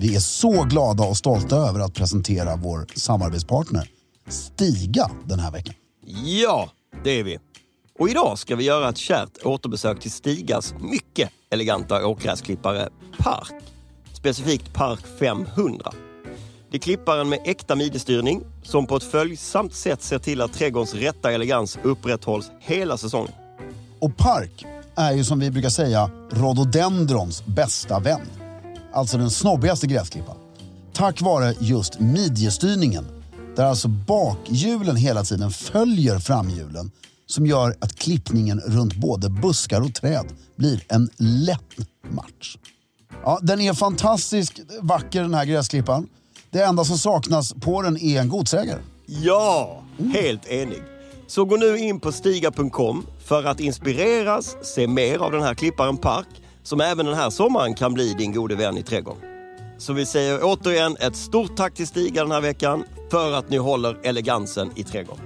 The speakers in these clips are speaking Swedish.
Vi är så glada och stolta över att presentera vår samarbetspartner Stiga den här veckan. Ja, det är vi. Och idag ska vi göra ett kärt återbesök till Stigas mycket eleganta åkgräsklippare Park. Specifikt Park 500. Det är klipparen med äkta midjestyrning som på ett följsamt sätt ser till att trädgårdens rätta elegans upprätthålls hela säsongen. Och Park är ju som vi brukar säga rhododendrons bästa vän. Alltså den snobbigaste gräsklippan. Tack vare just midjestyrningen, där alltså bakhjulen hela tiden följer framhjulen, som gör att klippningen runt både buskar och träd blir en lätt match. Ja, den är fantastiskt vacker den här gräsklippan. Det enda som saknas på den är en godsägare. Ja, helt enig. Så gå nu in på stiga.com för att inspireras, se mer av den här klipparen Park, som även den här sommaren kan bli din gode vän i trädgården. Så vi säger återigen ett stort tack till Stiga den här veckan för att ni håller elegansen i trädgården.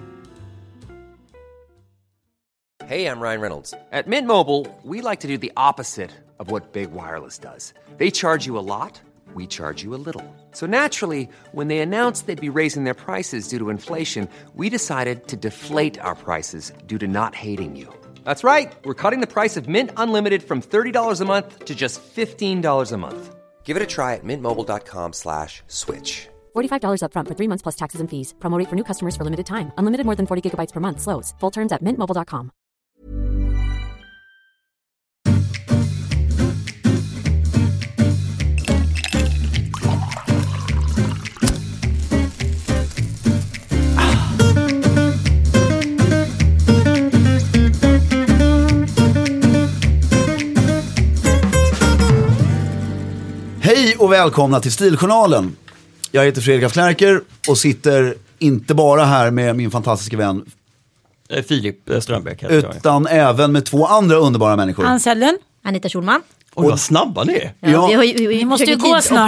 Hey, I'm Ryan Reynolds. At Mint Mobile, we like to do the opposite of what Big Wireless does. They charge you a lot, we charge you a little. So naturally, when they announced they'd be raising their prices due to inflation, we decided to deflate our prices due to not hating you. That's right. We're cutting the price of Mint Unlimited from $30 a month to just $15 a month. Give it a try at mintmobile.com/switch. $45 up front for 3 months plus taxes and fees. Promo rate for new customers for limited time. Unlimited more than 40 gigabytes per month. Slows full terms at mintmobile.com. Hej och välkomna till Stiljournalen. Jag heter Fredrik af Klerker och sitter inte bara här med min fantastiska vän Filip Strömbäck. utan även med två andra underbara människor. Hans Hellden. Anita Schulman. Oj, vad snabba ni är. Ja. Vi måste ju gå snart.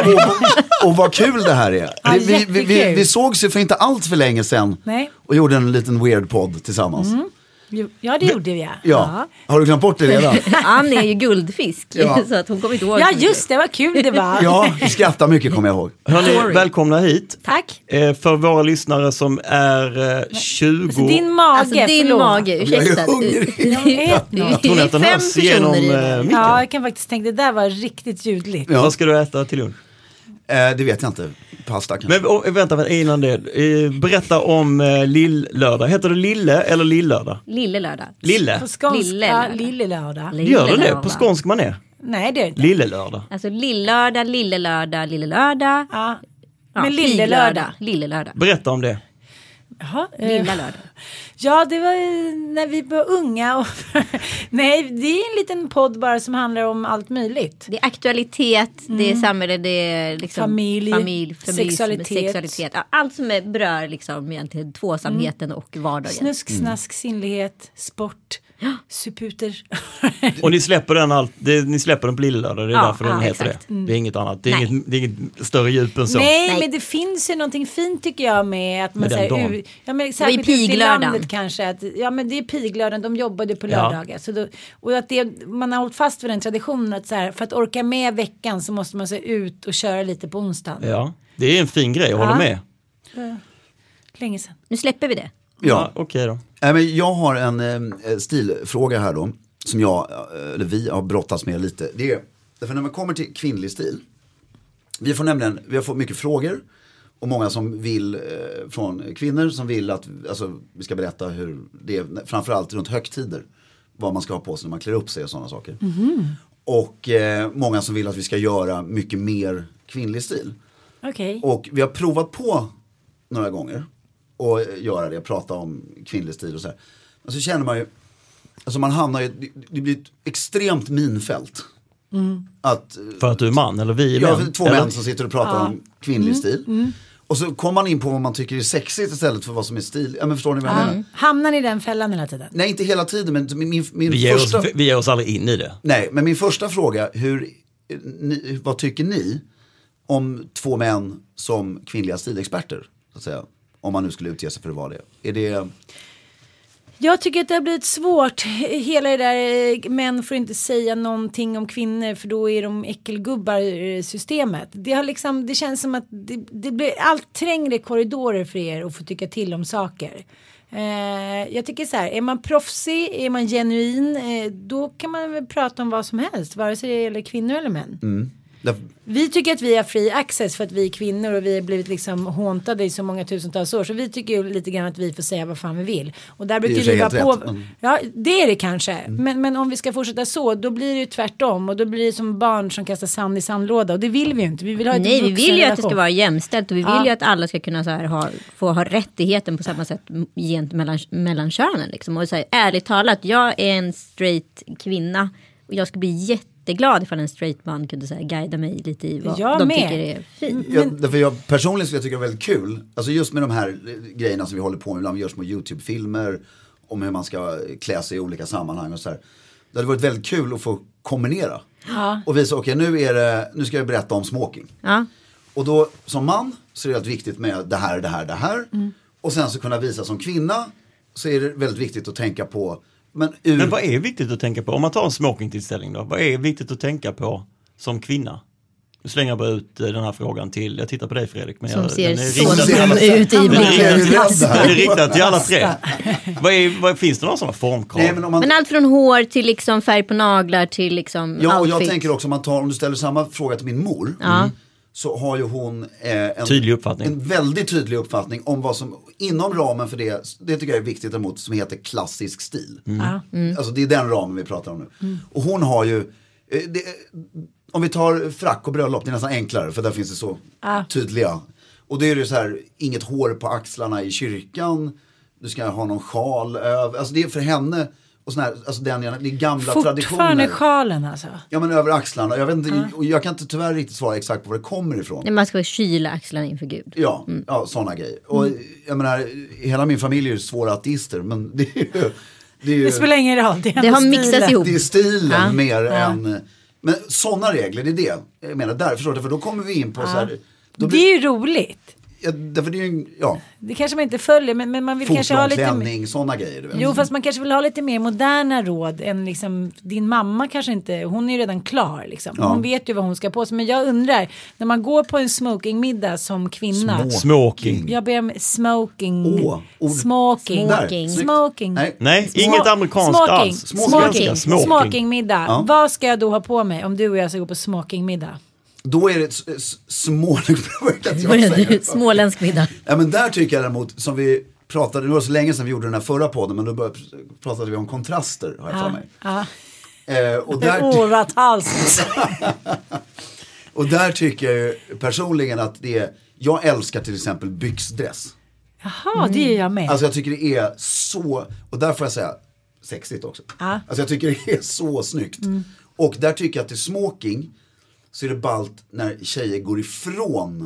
Och vad kul det här är. Ja, vi sågs ju för inte allt för länge sedan. Nej. Och gjorde en liten weird podd tillsammans. Ja, det gjorde vi. Ja. Har du glömt bort det redan? Ann är ju guldfisk, Ja. så att hon kommer inte ihåg. Ja, just det, vad kul det var. Ja, vi skrattar mycket kommer jag ihåg. Hörrni, välkomna hit. Tack. För våra lyssnare som är 20... Alltså, din mage, Alltså din förlåt. mage, ursäkta. Jag är hungrig. Jag tror att den hörs genom micken. Ja, jag kan faktiskt tänka, det där var riktigt ljudligt. Ja. Vad ska du äta till lunch? Det vet jag inte. Pasta kanske. Men vänta, innan det. Berätta om Lill-lördag. Heter det Lille eller Lill-lördag? Lille-lördag. Lille? På skånska, Lille-lördag. lille-lördag. Gör det det? På skånsk man är? Nej, det är det inte. Lille-lördag. Alltså lillördag, lillelördag, lillelördag. Ja. Ja, Men lille-lördag. Lille-lördag. Berätta om det. Jaha, Lilla lördag. Ja, det var när vi var unga. Och nej, det är en liten podd bara som handlar om allt möjligt. Det är aktualitet, det är samhälle, det är liksom Familj, sexualitet. Ja, allt som berör liksom egentligen tvåsamheten och vardagen. Snusk, snask, sinnlighet, sport, suputer. Och ni släpper ni släpper den på Lille-lördag, det är därför den heter exakt. det. Det är inget annat. Det är inget större djup än så. Nej, men det finns ju någonting fint tycker jag med att man Med den dagen. ja, men särskilt ute i piglördagen. landet kanske att, ja men det är piglördagen, de jobbade på lördagar så då, och att man har hållit fast vid den traditionen att så här, för att orka med veckan så måste man se ut och köra lite på onsdagen. Ja, det är en fin grej, jag håller med. Länge sedan. Nu släpper vi det. Ja, okej då. Men jag har en stilfråga här då. Som vi har brottats med lite. Det är, därför när man kommer till kvinnlig stil. Vi har fått mycket frågor. Och många som vill, från kvinnor som vill att vi ska berätta hur det är, framförallt runt högtider. Vad man ska ha på sig när man klär upp sig och sådana saker. Mm. Och många som vill att vi ska göra mycket mer kvinnlig stil. Okej. Och vi har provat på några gånger och göra det, prata om kvinnlig stil och så här. Men så känner man ju, alltså man hamnar ju, det blir ett extremt minfält. För att du är man, eller vi är män? män? Två män som sitter och pratar om kvinnlig stil. Och så kommer man in på vad man tycker är sexigt istället för vad som är stil. Ja, men förstår ni vad jag menar? Hamnar ni i den fällan hela tiden? Nej, inte hela tiden, men min vi ger oss aldrig in i det. Nej, men min första fråga, vad tycker ni om två män som kvinnliga stilexperter, så att säga? Om man nu skulle utge sig för att vara det. Är det... Jag tycker att det har blivit svårt. Hela det där, män får inte säga någonting om kvinnor för då är de äckelgubbar systemet. Det har liksom, det känns som att det blir allt trängre korridorer för er att få tycka till om saker. Jag tycker så här, är man proffsig, är man genuin, då kan man väl prata om vad som helst, vare sig det gäller kvinnor eller män. Vi tycker att vi har fri access för att vi är kvinnor och vi har blivit liksom håntade i så många tusentals år. Så vi tycker ju lite grann att vi får säga vad fan vi vill. Och där brukar vi vara på... Ja, det är det kanske. Men om vi ska fortsätta så, då blir det ju tvärtom. Och då blir det som barn som kastar sand i sandlåda. Och det vill vi ju inte. Vi vill ha ett vi vill ju att det ska vara jämställt. Och vi vill ju att alla ska kunna så här få ha rättigheten på samma sätt mellan könen. Liksom. Och så här, ärligt talat, jag är en straight kvinna. Och jag ska bli jätteglad ifall en straight man kunde så här, guida mig lite i vad de tycker är fint. Därför jag personligen skulle tycka det är väldigt kul. Alltså just med de här grejerna som vi håller på med. Ibland vi gör små YouTube-filmer om hur man ska klä sig i olika sammanhang och så här. Det hade varit väldigt kul att få kombinera. Ja. Och visa, okej, nu ska jag berätta om smoking. Ja. Och då som man så är det viktigt med det här. Och sen så kunna visa som kvinna så är det väldigt viktigt att tänka på. Men vad är viktigt att tänka på? Om man tar en smokingtillställning då. Vad är viktigt att tänka på som kvinna? Nu slänger jag bara ut den här frågan till. Jag tittar på dig, Fredrik. Men som ser så ut i bilden. Den är riktad till alla tre. Finns det några sådana formkrav? Nej, men allt från hår till liksom färg på naglar till liksom ja, och outfit. jag tänker också om du ställer samma fråga till min mor. Så har ju hon en väldigt tydlig uppfattning om vad som inom ramen för det tycker jag är viktigt däremot, som heter klassisk stil. Alltså det är den ramen vi pratar om nu. Och hon har ju om vi tar frack och bröllop, det är nästan enklare för där finns det så tydliga. Och det är ju så här, inget hår på axlarna i kyrkan, du ska ha någon sjal över, alltså det är för henne. Och sån här, alltså det är gamla traditioner. Fortfarande sjalen alltså. Ja, men över axlarna. Jag vet inte, och jag kan inte tyvärr riktigt svara exakt på var det kommer ifrån. Nej, man ska kyla axlarna inför Gud. Ja, sådana grejer. Och jag menar, hela min familj är ju svåra ateister, men det är ju det spelar ingen roll. Det har mixats ihop. Det är stilen mer än... Men sådana regler, det är det. Jag menar, där, förstår du? För då kommer vi in på så här... Det är ju roligt. Ja, därför det är ju, det kanske man inte följer, men man vill kanske ha lite mer sådana grejer. Jo, fast man kanske vill ha lite mer moderna råd än liksom, din mamma kanske inte, hon är ju redan klar liksom. Hon vet ju vad hon ska på sig, men jag undrar, när man går på en smokingmiddag som kvinna. Smoking. Jag ber om smoking. Nej, inget amerikanskt alls. Smokingmiddag. Ja. Vad ska jag då ha på mig om du och jag ska gå på smokingmiddag? Då är det småländsk middag. Ja, men där tycker jag däremot, som vi pratade, det var så länge sedan vi gjorde den här förra podden, men då pratade vi om kontraster, har jag för mig. Och där tycker jag personligen att jag älskar till exempel byxdress. Jaha, det är jag med. Alltså jag tycker det är så, och där får jag säga sexigt också. Alltså jag tycker det är så snyggt. Och där tycker jag att det är smoking. Så är det ballt när tjejer går ifrån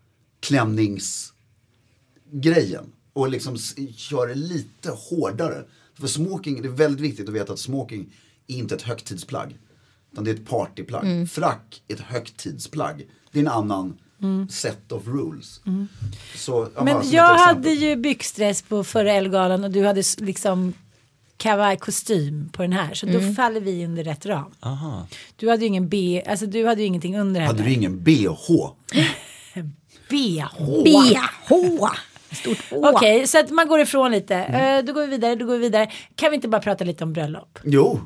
klänningsgrejen och liksom kör det lite hårdare. För smoking, det är väldigt viktigt att veta att smoking är inte ett högtidsplagg, utan det är ett partyplagg. Frack är ett högtidsplagg. Det är en annan set of rules. Så, men jag hade ju byxdress på förra Elgalan och du hade liksom kavajkostym på den här, så då faller vi under rätt ram. Aha. Du hade ju ingen alltså du hade ju ingenting under henne. Hade du ingen BH? BH. Okej, så att man går ifrån lite. Då går vi vidare. Kan vi inte bara prata lite om bröllop? Jo.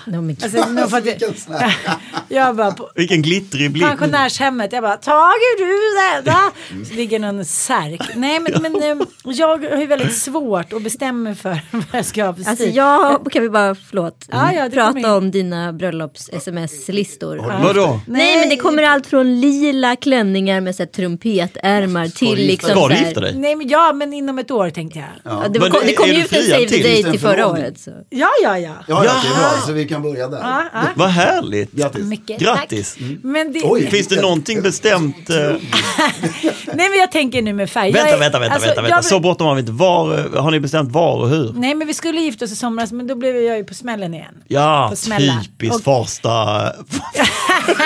Jag bara på vilken glittrig blick. Pensionärshemmet. Jag bara, tager du det? Så ligger någon särk. Nej, men jag har ju väldigt svårt att bestämma för vad jag ska ha för stil. Alltså kan vi bara, prata om dina bröllops-sms-listor. Vadå? Nej, men det kommer allt från lila klänningar med så här, trumpetärmar till liksom ska du gifta dig? Nej, men inom ett år tänkte jag. Ja. Det kom ju ut en Save the Date till förra året. Så. Ja, det är bra, så vi kan börja där. Vad härligt. Grattis. Men finns det någonting bestämt? Nej, men jag tänker nu med färg. Vänta. Så bråttom har vi inte. Har ni bestämt var och hur? Nej, men vi skulle gifta oss i somras, men då blev jag ju på smällen igen. Ja, typiskt Farsta.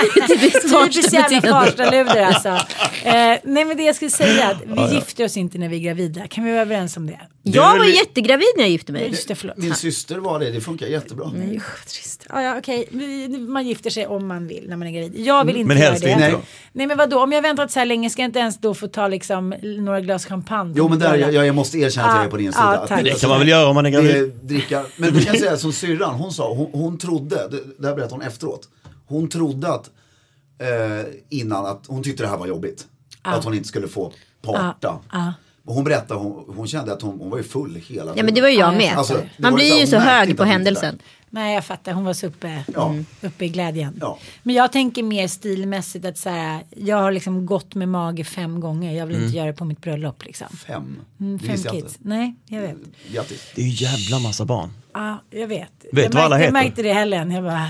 Typiskt jävla Farsta-luder alltså. Nej, men det jag skulle säga att vi gifte oss inte när vi vi gravida. Kan vi vara överens om det? Jag var jättegravid när jag gifte mig. Just det, förlåt. Min syster var det funkar jättebra. Nej, trist. Ja, okej. Man gifter sig om man vill när man är gravid. Jag vill inte men göra helst det. inte. Nej, men vadå? Om jag väntat så här länge ska jag inte ens då få ta liksom några glas champagne. Jo, men där, jag måste erkänna att jag är på din sida. tack. Det kan man väl göra om man är gravid. Dricka. Men du kan säga som syrran, hon sa, hon trodde, det här berättade hon efteråt. Hon trodde att innan att hon tyckte det här var jobbigt. Att hon inte skulle få parta. Hon berättade, hon kände att hon var ju full hela tiden. Ja, men det var ju jag med. Alltså, man blir ju så hög på händelsen. Nej, jag fattar. Hon var så uppe i glädjen. Ja. Men jag tänker mer stilmässigt att så här, jag har liksom gått med mage 5 gånger. Jag vill inte göra det på mitt bröllop liksom. 5? 5 kids. Nej, jag vet. Grattis. Det är ju jävla massa barn. Ja, jag vet. Vet vad alla heter? Jag märkte det helgen. Jag bara...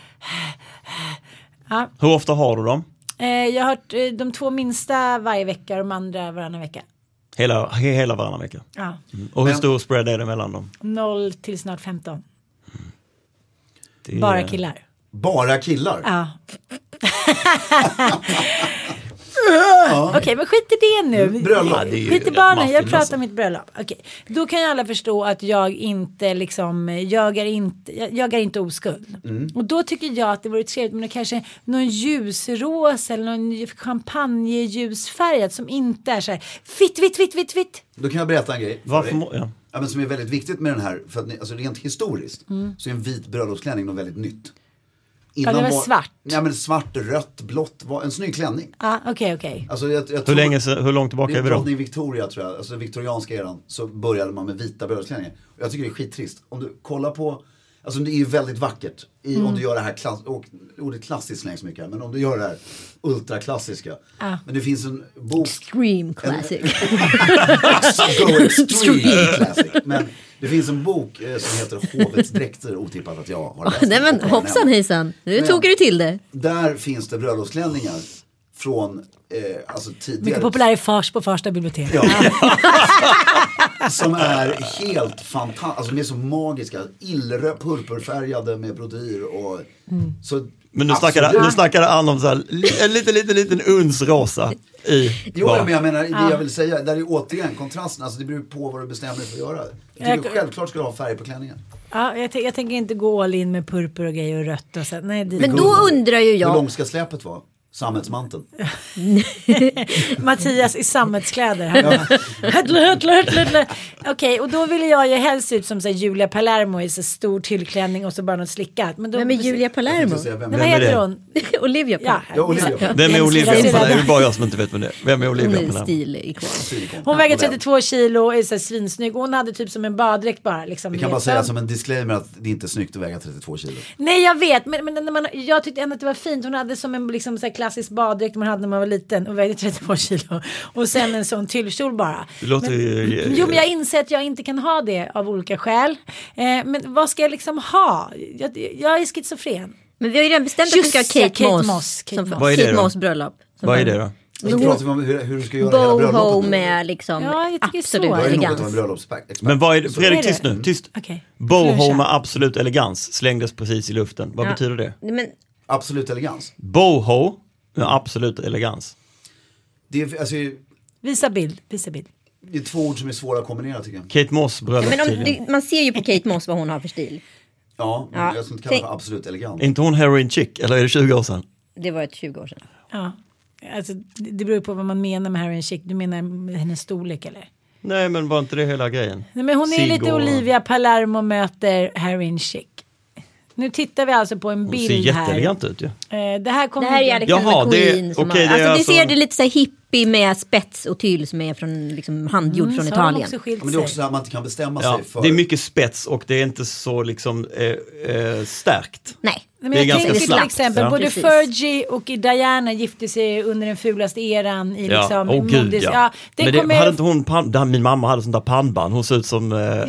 Hur ofta har du dem? Jag har hört de 2 minsta varje vecka och de andra varannan vecka. Hela varannan vecka? Ja. Och hur stor spread är det mellan dem? 0 till snart 15. Det är... Bara killar. Bara killar? Ja. Okej, men skit i det nu. Bröllop. Skit i barnen, jag pratar om mitt bröllop. Okej, då kan ju alla förstå att jag inte liksom jagar inte oskuld. Och då tycker jag att det vore trevligt med kanske någon ljusrosa eller någon champagneljusfärgad som inte är så här vitt. Då kan jag berätta en grej. Varför? Ja, men som är väldigt viktigt med den här, för att alltså rent historiskt så är en vit bröllopsklänning något väldigt nytt. Innan det var svart. Ja, men svart, rött, blått var en snygg klänning. Okej. Alltså hur långt tillbaka är vi då? Drottning Victoria tror jag, alltså viktorianska eran, så började man med vita bröllopsklänningar. Och jag tycker det är skittrist. Om du kollar på, alltså det är ju väldigt vackert om du gör det här ordet klassiskt slängs mycket här, men om du gör det här ultraklassiska. Men det finns en bok. Extreme classic. Extreme classic. Men det finns en bok som heter Hovets dräkter, otippat att jag har läst. Nej, men hoppsan hejsan, nu tog du till det. Där finns det bröllopsklänningar från alltså tidigare. Mycket populär i Fars på Farsta bibliotek. Ja. Som är helt fantastiska, alltså de är så magiska, purpurfärgade med brodyr och så. Men nu snackade Ann om så här, en liten uns rosa i. Jo, men jag menar, det jag vill säga, där är återigen kontrasten, alltså det beror på vad du bestämmer dig för att göra. Självklart ska du ha färg på klänningen. Ja, jag tänker inte gå all in med purpur och grejer och rött och så. Nej, men då undrar ju jag. Hur långt ska släpet vara? Sammetsmanteln. Mattias i sammetskläder. Höttle. Okej, och då vill jag ju helst ut som så här, Julia Palermo i så stor tillklänning och så bara något slickat. Men då, vem är Julia Palermo? Vem heter hon? Olivia Palermo. Ja, Olivia. Vem är Olivia Palermo? Det är bara jag som inte vet vem det är. Vem är Olivia Palermo? Stilikon. Hon väger 32 kilo och är så svinsnygg. Hon hade typ som en baddräkt bara. Liksom, vi kan bara säga som en disclaimer att det inte är snyggt att väga 32 kilo. Nej, jag vet. Men jag tyckte ändå att det var fint. Hon hade som en liksom, så här, klassisk baddräkt man hade när man var liten och vägde 32 kilo. Och sen en sån tyllkjol bara. Det låter men jag inser att jag inte kan ha det av olika skäl. Men vad ska jag liksom ha? Jag är schizofren. Men vi har ju redan bestämt att vi ska ha Kate Moss. Kate Moss bröllop. Vad är det då? Så pratar vi om hur du ska göra hela bröllopet. Boho med liksom absolut elegans. Men vad är det? Fredrik, tyst nu. Tyst. Okay. Boho med absolut elegans slängdes precis i luften. Vad betyder det? Men... Absolut elegans. Boho med absolut elegans. Det är, alltså, Visa bild. Det är 2 ord som är svåra att kombinera tycker jag. Kate Moss bröllop. Men man ser ju på Kate Moss vad hon har för stil. Ja, men jag skulle inte kalla det för absolut elegant. Är inte hon heroin chick? Eller är det 20 år sedan? Det var ett 20 år sedan. Ja. Alltså, det beror på vad man menar med heroin chic. Du menar hennes storlek eller? Nej, men var inte det hela grejen? Nej, men hon är lite Olivia Palermo möter heroin chic. Nu tittar vi alltså på en bild här. Hon ser jätteelegant ut ju. Det här är Alexander McQueen. Det ser det lite så här hippie med spets och tyll som är från liksom handgjord från Italien. Men det är också så att man inte kan bestämma sig för. Det är mycket spets och det är inte så liksom stärkt. Nej. Men jag tänker till exempel både Fergie och Diana gifte sig under den fulaste eran i liksom hade inte hon min mamma hade sånt där pannband. Hon ser ut som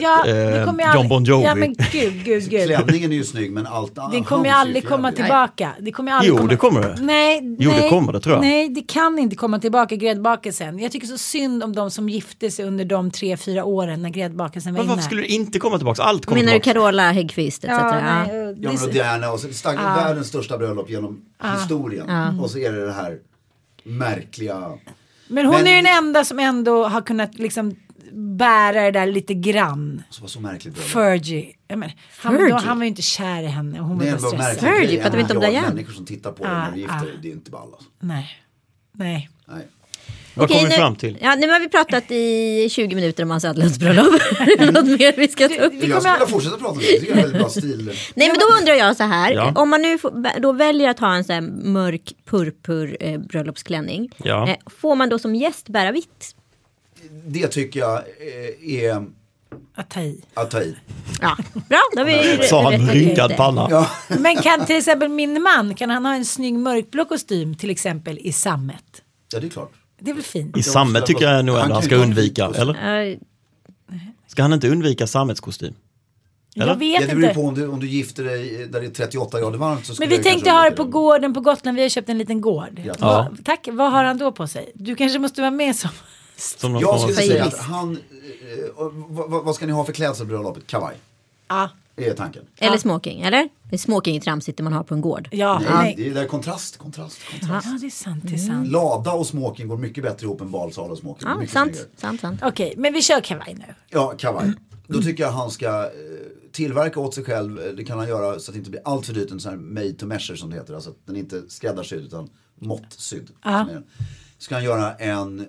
John Bon Jovi. Ja, men gud. Klänningen är ju snygg men allt annat. Den kommer ju aldrig komma tillbaka. Det kommer det. Nej, det kommer det tror jag. Nej, det kan inte komma tillbaka gräddbakelsen. Jag tycker så synd om de som gifte sig under de 3-4 åren när gräddbakelsen var inne. Varför skulle det inte komma tillbaka? Allt kommer tillbaka. Menar du Carola Häggkvist etc. Ja, men Diana och så världens största bröllop genom historien. Och så är det här märkliga Men hon är ju den enda som ändå har kunnat liksom bära det där lite grann. Så var så märkligt. Fergie. Han var ju inte kär i henne. Hon var stressad. Fergie, pratar vi inte om Diane? Människor som tittar på när de gifter, det är inte ball alltså. Nej. Vad kommer vi fram till? Ja, nu har vi pratat i 20 minuter om Hans Adlunds bröllop. Något mer vi ska ta upp? Jag skulle fortsätta prata om det. Jag tycker det är väldigt bra stil. Nej, men då undrar jag så här. Ja. Om man nu då väljer att ha en sån här mörk purpur bröllopsklänning. Ja. Får man då som gäst bära vitt? Det tycker jag är... Att ta i. Ja, bra. Då vi sa han rynkad panna. Ja. Men kan till exempel min man, kan han ha en snygg mörkblå kostym till exempel i sammet? Ja, det är klart. Det är väl fint. I sammet tycker jag nog ändå han ska undvika, eller? Ska han inte undvika sammetskostym? Eller? Jag vet det beror inte. på om du gifter dig där det är 38 grader varmt. Så men vi tänkte ha det på gården på Gotland. Vi har köpt en liten gård. Ja. Tack, vad har han då på sig? Du kanske måste vara med som jag skulle säga att han... vad ska ni ha för klädsel på bröllopet? Kavaj? Ja. Det är tanken. Eller smoking, eller? Det är smoking i tramsitt man har på en gård. Ja. Nej, det är kontrast. Ja, det är sant. Lada och smoking går mycket bättre ihop än balsal och smoking. Ja, sant. Okej, men vi kör kavaj nu. Ja, kavaj. Då tycker jag han ska tillverka åt sig själv. Det kan han göra så att det inte blir allt för dyrt. En sån här made to measure som det heter. Alltså att den inte skräddarsydd utan måttsydd. Ska han göra en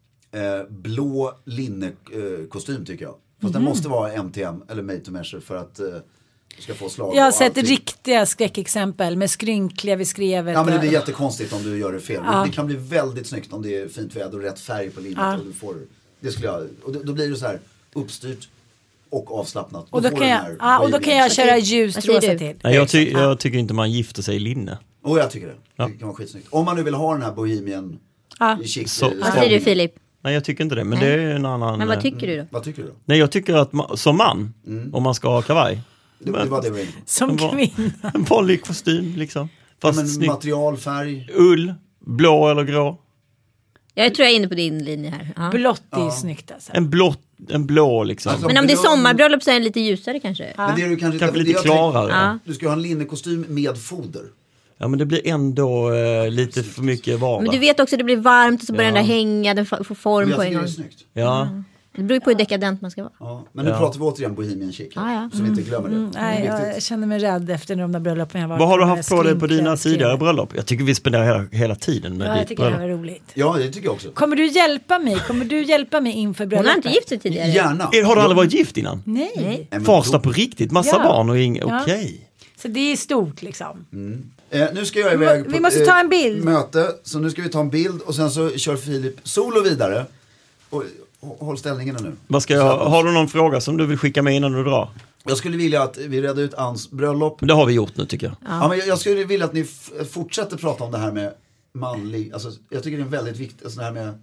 blå linnekostym tycker jag. Fast den måste vara MTM eller made to measure för att du ska få slag. Jag har sett riktiga skräckexempel med skrynkliga vid skrevet. Ja, men det blir jättekonstigt om du gör det fel. Det kan bli väldigt snyggt om det är fint väder och rätt färg på linnet. Och du får, det skulle jag, och då blir det så här uppstyrt och avslappnat. Och då kan jag köra ljust rosa till. Nej, jag tycker inte man gifter sig i linne. Jag tycker det. Det kan vara skitsnyggt. Om man nu vill ha den här bohemian chic. Vad säger du, Filip? Nej, jag tycker inte det, men det är en annan... Men vad tycker du då? Vad tycker du då? Nej, jag tycker att som man, om man ska ha kavaj. Det var det var som kvinna. En vanlig kostym, liksom. Fast material, färg. Ull, blå eller grå. Jag tror jag är inne på din linje här. Ja. Blått är ju snyggt alltså. En blå liksom. Alltså, men om det är sommarbröllop så är det lite ljusare kanske. Men det är du kanske lite klarare. Du ska ha en linnekostym med foder. Ja, men det blir ändå lite för mycket vardag. Men du vet också att det blir varmt och så börjar den där hänga, den får form på en gång. Det är snyggt. Ja. Det beror ju på hur dekadent man ska vara. Ja, men nu pratar vi återigen bohemian chic. Så vi inte glömmer det. Nej, jag känner mig rädd efter de där bröllopen jag var. Vad har du haft på dig på dina tidigare bröllop? Jag tycker vi spenderar hela tiden med jag tycker det här var roligt. Ja, det tycker jag också. Kommer du hjälpa mig inför bröllopet? Hon har inte gift sig tidigare. Gärna. Har du aldrig varit gift innan? Nej. Farsta på riktigt, massa barn och okej. Så det är stort liksom. Nu ska jag iväg på vi måste ta en bild. Möte, så nu ska vi ta en bild och sen så kör Filip solo vidare. Och håll ställningen nu. Har du någon fråga som du vill skicka med innan du drar? Jag skulle vilja att vi redde ut Anns bröllop. Det har vi gjort nu tycker jag. Ja, men jag skulle vilja att ni fortsätter prata om det här med manlig. Alltså, jag tycker det är väldigt viktigt. Alltså, det här med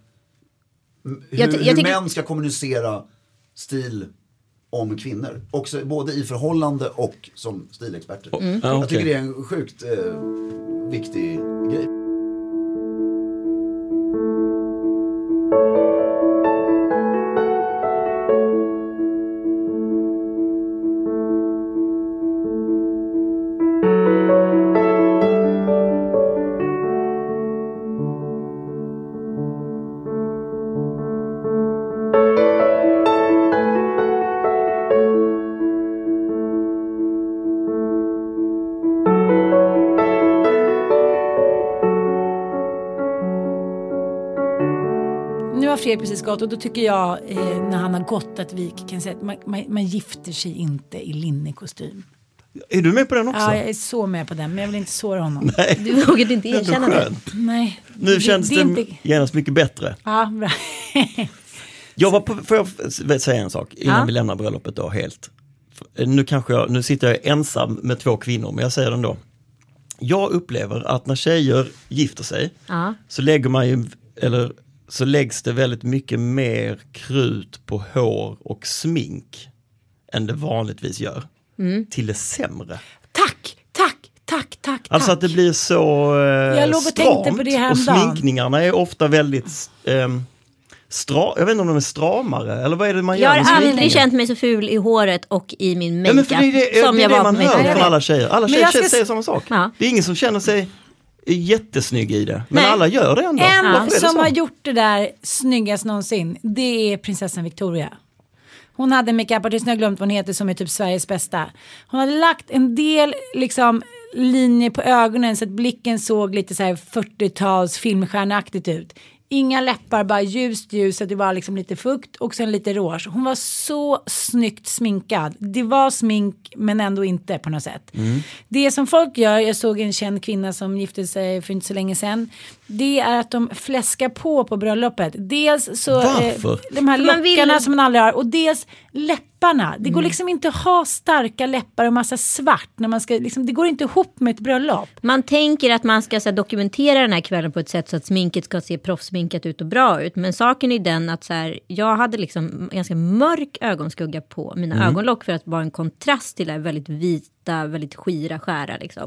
hur män ska kommunicera stil om kvinnor. Också både i förhållande och som stilexperter. Jag tycker det är en sjukt viktig grej. Fredrik precis gått och då tycker jag när han har gått att vi kan säga att man gifter sig inte i linnekostym. Är du med på den också? Ja, jag är så med på den, men jag vill inte såra honom. Nej. Du vågar inte erkänna det. Nej. Nu känns det genast mycket bättre. Ja, bra. Får jag säga en sak innan vi lämnar bröllopet då helt. Nu sitter jag ensam med 2 kvinnor, men jag säger den då. Jag upplever att när tjejer gifter sig så lägger man ju, eller så läggs det väldigt mycket mer krut på hår och smink än det vanligtvis gör. Till det sämre. Tack. Alltså att det blir så jag låg och tänkte på det här och sminkningarna är ofta väldigt jag vet inte om de är stramare eller vad är det man gör? Jag har aldrig känt mig så ful i håret och i min makeup som jag det var man på hör från alla tjejer. Alla tjejer säger samma sak. Ja. Det är ingen som känner sig är jättesnygg i det. Men alla gör det ändå. En som har gjort det där snyggast någonsin, det är prinsessan Victoria. Hon hade en makeupartist, jag har glömt vad hon heter, som är typ Sveriges bästa. Hon hade lagt en del liksom linjer på ögonen så att blicken såg lite så här 40-tals filmstjärnaktigt ut. Inga läppar, bara ljus så att det var liksom lite fukt och sen lite rouge. Hon var så snyggt sminkad. Det var smink men ändå inte på något sätt. Det som folk gör, jag såg en känd kvinna som gifte sig för inte så länge sedan. Det är att de fläskar på bröllopet. Dels så de här lockarna som man aldrig har och dels läpparna. Det går liksom inte att ha starka läppar och massa svart när man ska liksom, det går inte ihop med ett bröllop. Man tänker att man ska så här, dokumentera den här kvällen på ett sätt så att sminket ska se proffsminkat ut och bra ut. Men saken är den att så här, jag hade liksom ganska mörk ögonskugga på mina ögonlock för att vara en kontrast till det väldigt vita, väldigt skära liksom.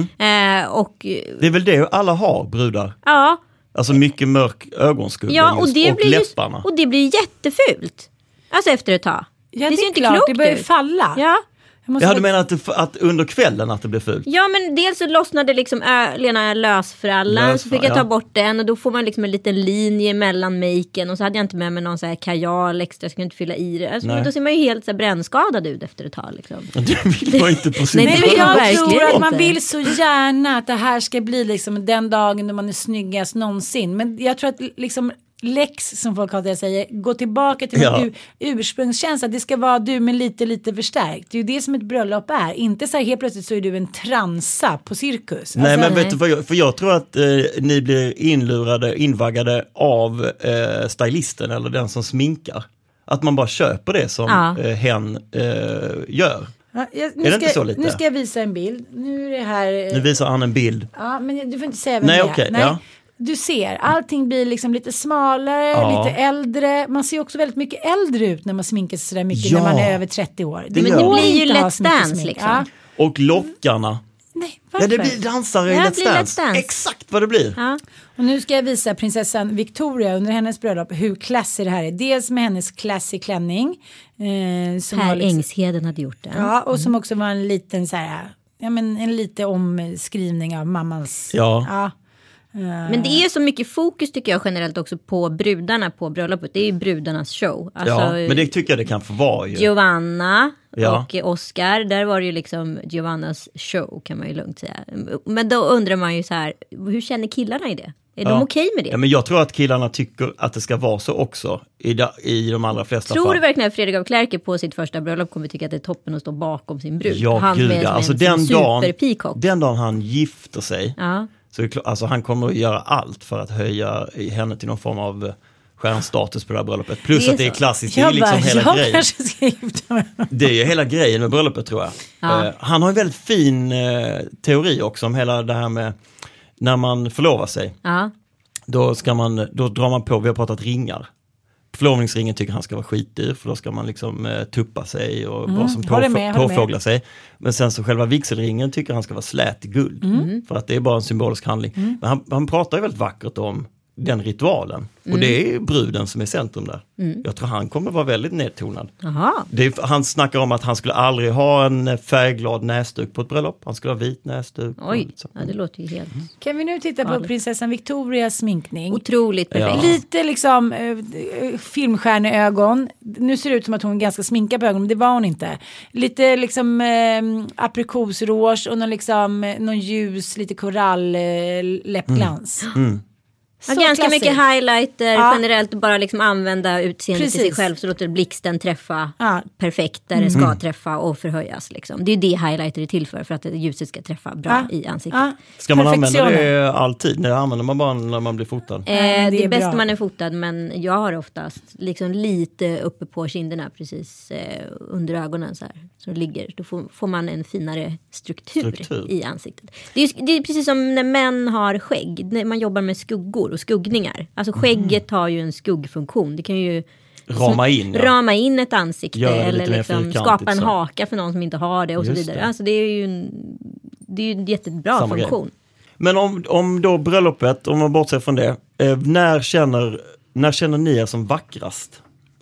Och det är väl det alla har, brudar? Ja. Alltså mycket mörk ögonskugga och läpparna. Och det blir jättefult. Alltså efter ett tag. Ja, det ser inte klokt ut. Det börjar falla. Ja. Jag menar att under kvällen att det blev fult. Ja, men dels så lossnade liksom Lena lösfrallan, så fick jag ta bort den och då får man liksom en liten linje mellan maken och så hade jag inte med mig någon så här kajal extra, jag skulle inte fylla i det. Alltså, men då ser man ju helt så här brännskadad ut efter ett tag liksom. Det vill man inte på sin. Nej, men jag tror att man vill så gärna att det här ska bli liksom den dagen då man är snyggast någonsin. Men jag tror att liksom Lex, som folk alltid säger, gå tillbaka till ursprungskänsla. Det ska vara du men lite förstärkt. Det är ju det som ett bröllop är. Inte så här helt plötsligt så är du en transa på cirkus. Nej, alltså, men vet du, för jag tror att ni blir invaggade av stylisten eller den som sminkar. Att man bara köper det som hen gör. Ja, är det inte så lite? Nu ska jag visa en bild. Nu är det här. Nu visar han en bild. Ja, men du får inte säga vem det är. Okay, nej, ja. Du ser, allting blir liksom lite smalare, lite äldre. Man ser också väldigt mycket äldre ut när man sminkar sig sådär mycket när man är över 30 år. Men det blir ju Let's Dance liksom. Ja. Och lockarna. Nej, varför? Ja, det blir dansare i Let's Dance. Exakt vad det blir. Ja. Och nu ska jag visa prinsessan Victoria under hennes bröllop hur classy det här är. Dels med hennes classy klänning. Som Per liksom, Engsheden hade gjort den. Ja, och som också var en liten så här, ja men en lite omskrivning av mammans. Ja. Men det är så mycket fokus tycker jag generellt också på brudarna på bröllopet. Det är ju brudarnas show. Alltså, ja, men det tycker jag det kan få vara ju. Giovanna och Oscar, där var det ju liksom Giovannas show kan man ju lugnt säga. Men då undrar man ju så här, hur känner killarna i det? Är de okej med det? Ja, men jag tror att killarna tycker att det ska vara så också i de allra flesta fall. Tror du verkligen att Fredrik af Klerker på sitt första bröllop kommer tycka att det är toppen att stå bakom sin brud? Ja, han gud, med alltså den dagen han gifter sig så är det klart, alltså han kommer att göra allt för att höja henne till någon form av stjärnstatus på det här bröllopet. Plus att det är klassiskt, det är liksom hela grejen. Det är ju hela grejen med bröllopet tror jag. Han har en väldigt fin teori också om hela det här med när man förlovar sig. Då drar man på, vi har pratat ringar. Förlovningsringen tycker han ska vara skitdyr för då ska man liksom tuppa sig och vara som påfågla sig. Men sen så själva vigselringen tycker han ska vara slät i guld. För att det är bara en symbolisk handling. Men han pratar ju väldigt vackert om den ritualen. Och det är bruden som är centrum där. Jag tror han kommer vara väldigt nedtonad. Han snackar om att han skulle aldrig ha en färgglad näsduk på ett bröllop. Han skulle ha vit näsduk. Oj, det låter ju helt... Kan vi nu titta på prinsessan Victorias sminkning? Otroligt perfekt. Lite liksom filmstjärneögon. Nu ser det ut som att hon är ganska sminkad på ögonen, men det var hon inte. Lite liksom aprikosrouge och någon ljus, lite korall läppglans. Ganska mycket highlighter generellt, bara liksom använda utseendet till sig själv så låter blixten träffa perfekt där det ska träffa och förhöjas liksom. Det är ju det highlighter är till för att ljuset ska träffa bra i ansiktet. Ska man använda det alltid? Det använder man bara när man blir fotad. Det är bäst när man är fotad, men jag har oftast liksom lite uppe på kinderna precis under ögonen så här. Så ligger, då får man en finare struktur i ansiktet. Det är precis som när män har skägg, när man jobbar med skuggor och skuggningar. Alltså skägget har ju en skuggfunktion. Det kan ju rama in ett ansikte eller liksom skapa en haka för någon som inte har det och så vidare. Alltså det är ju en jättebra funktion. Grej. Men om då bröllopet, om man bortser från det, när känner ni er som vackrast?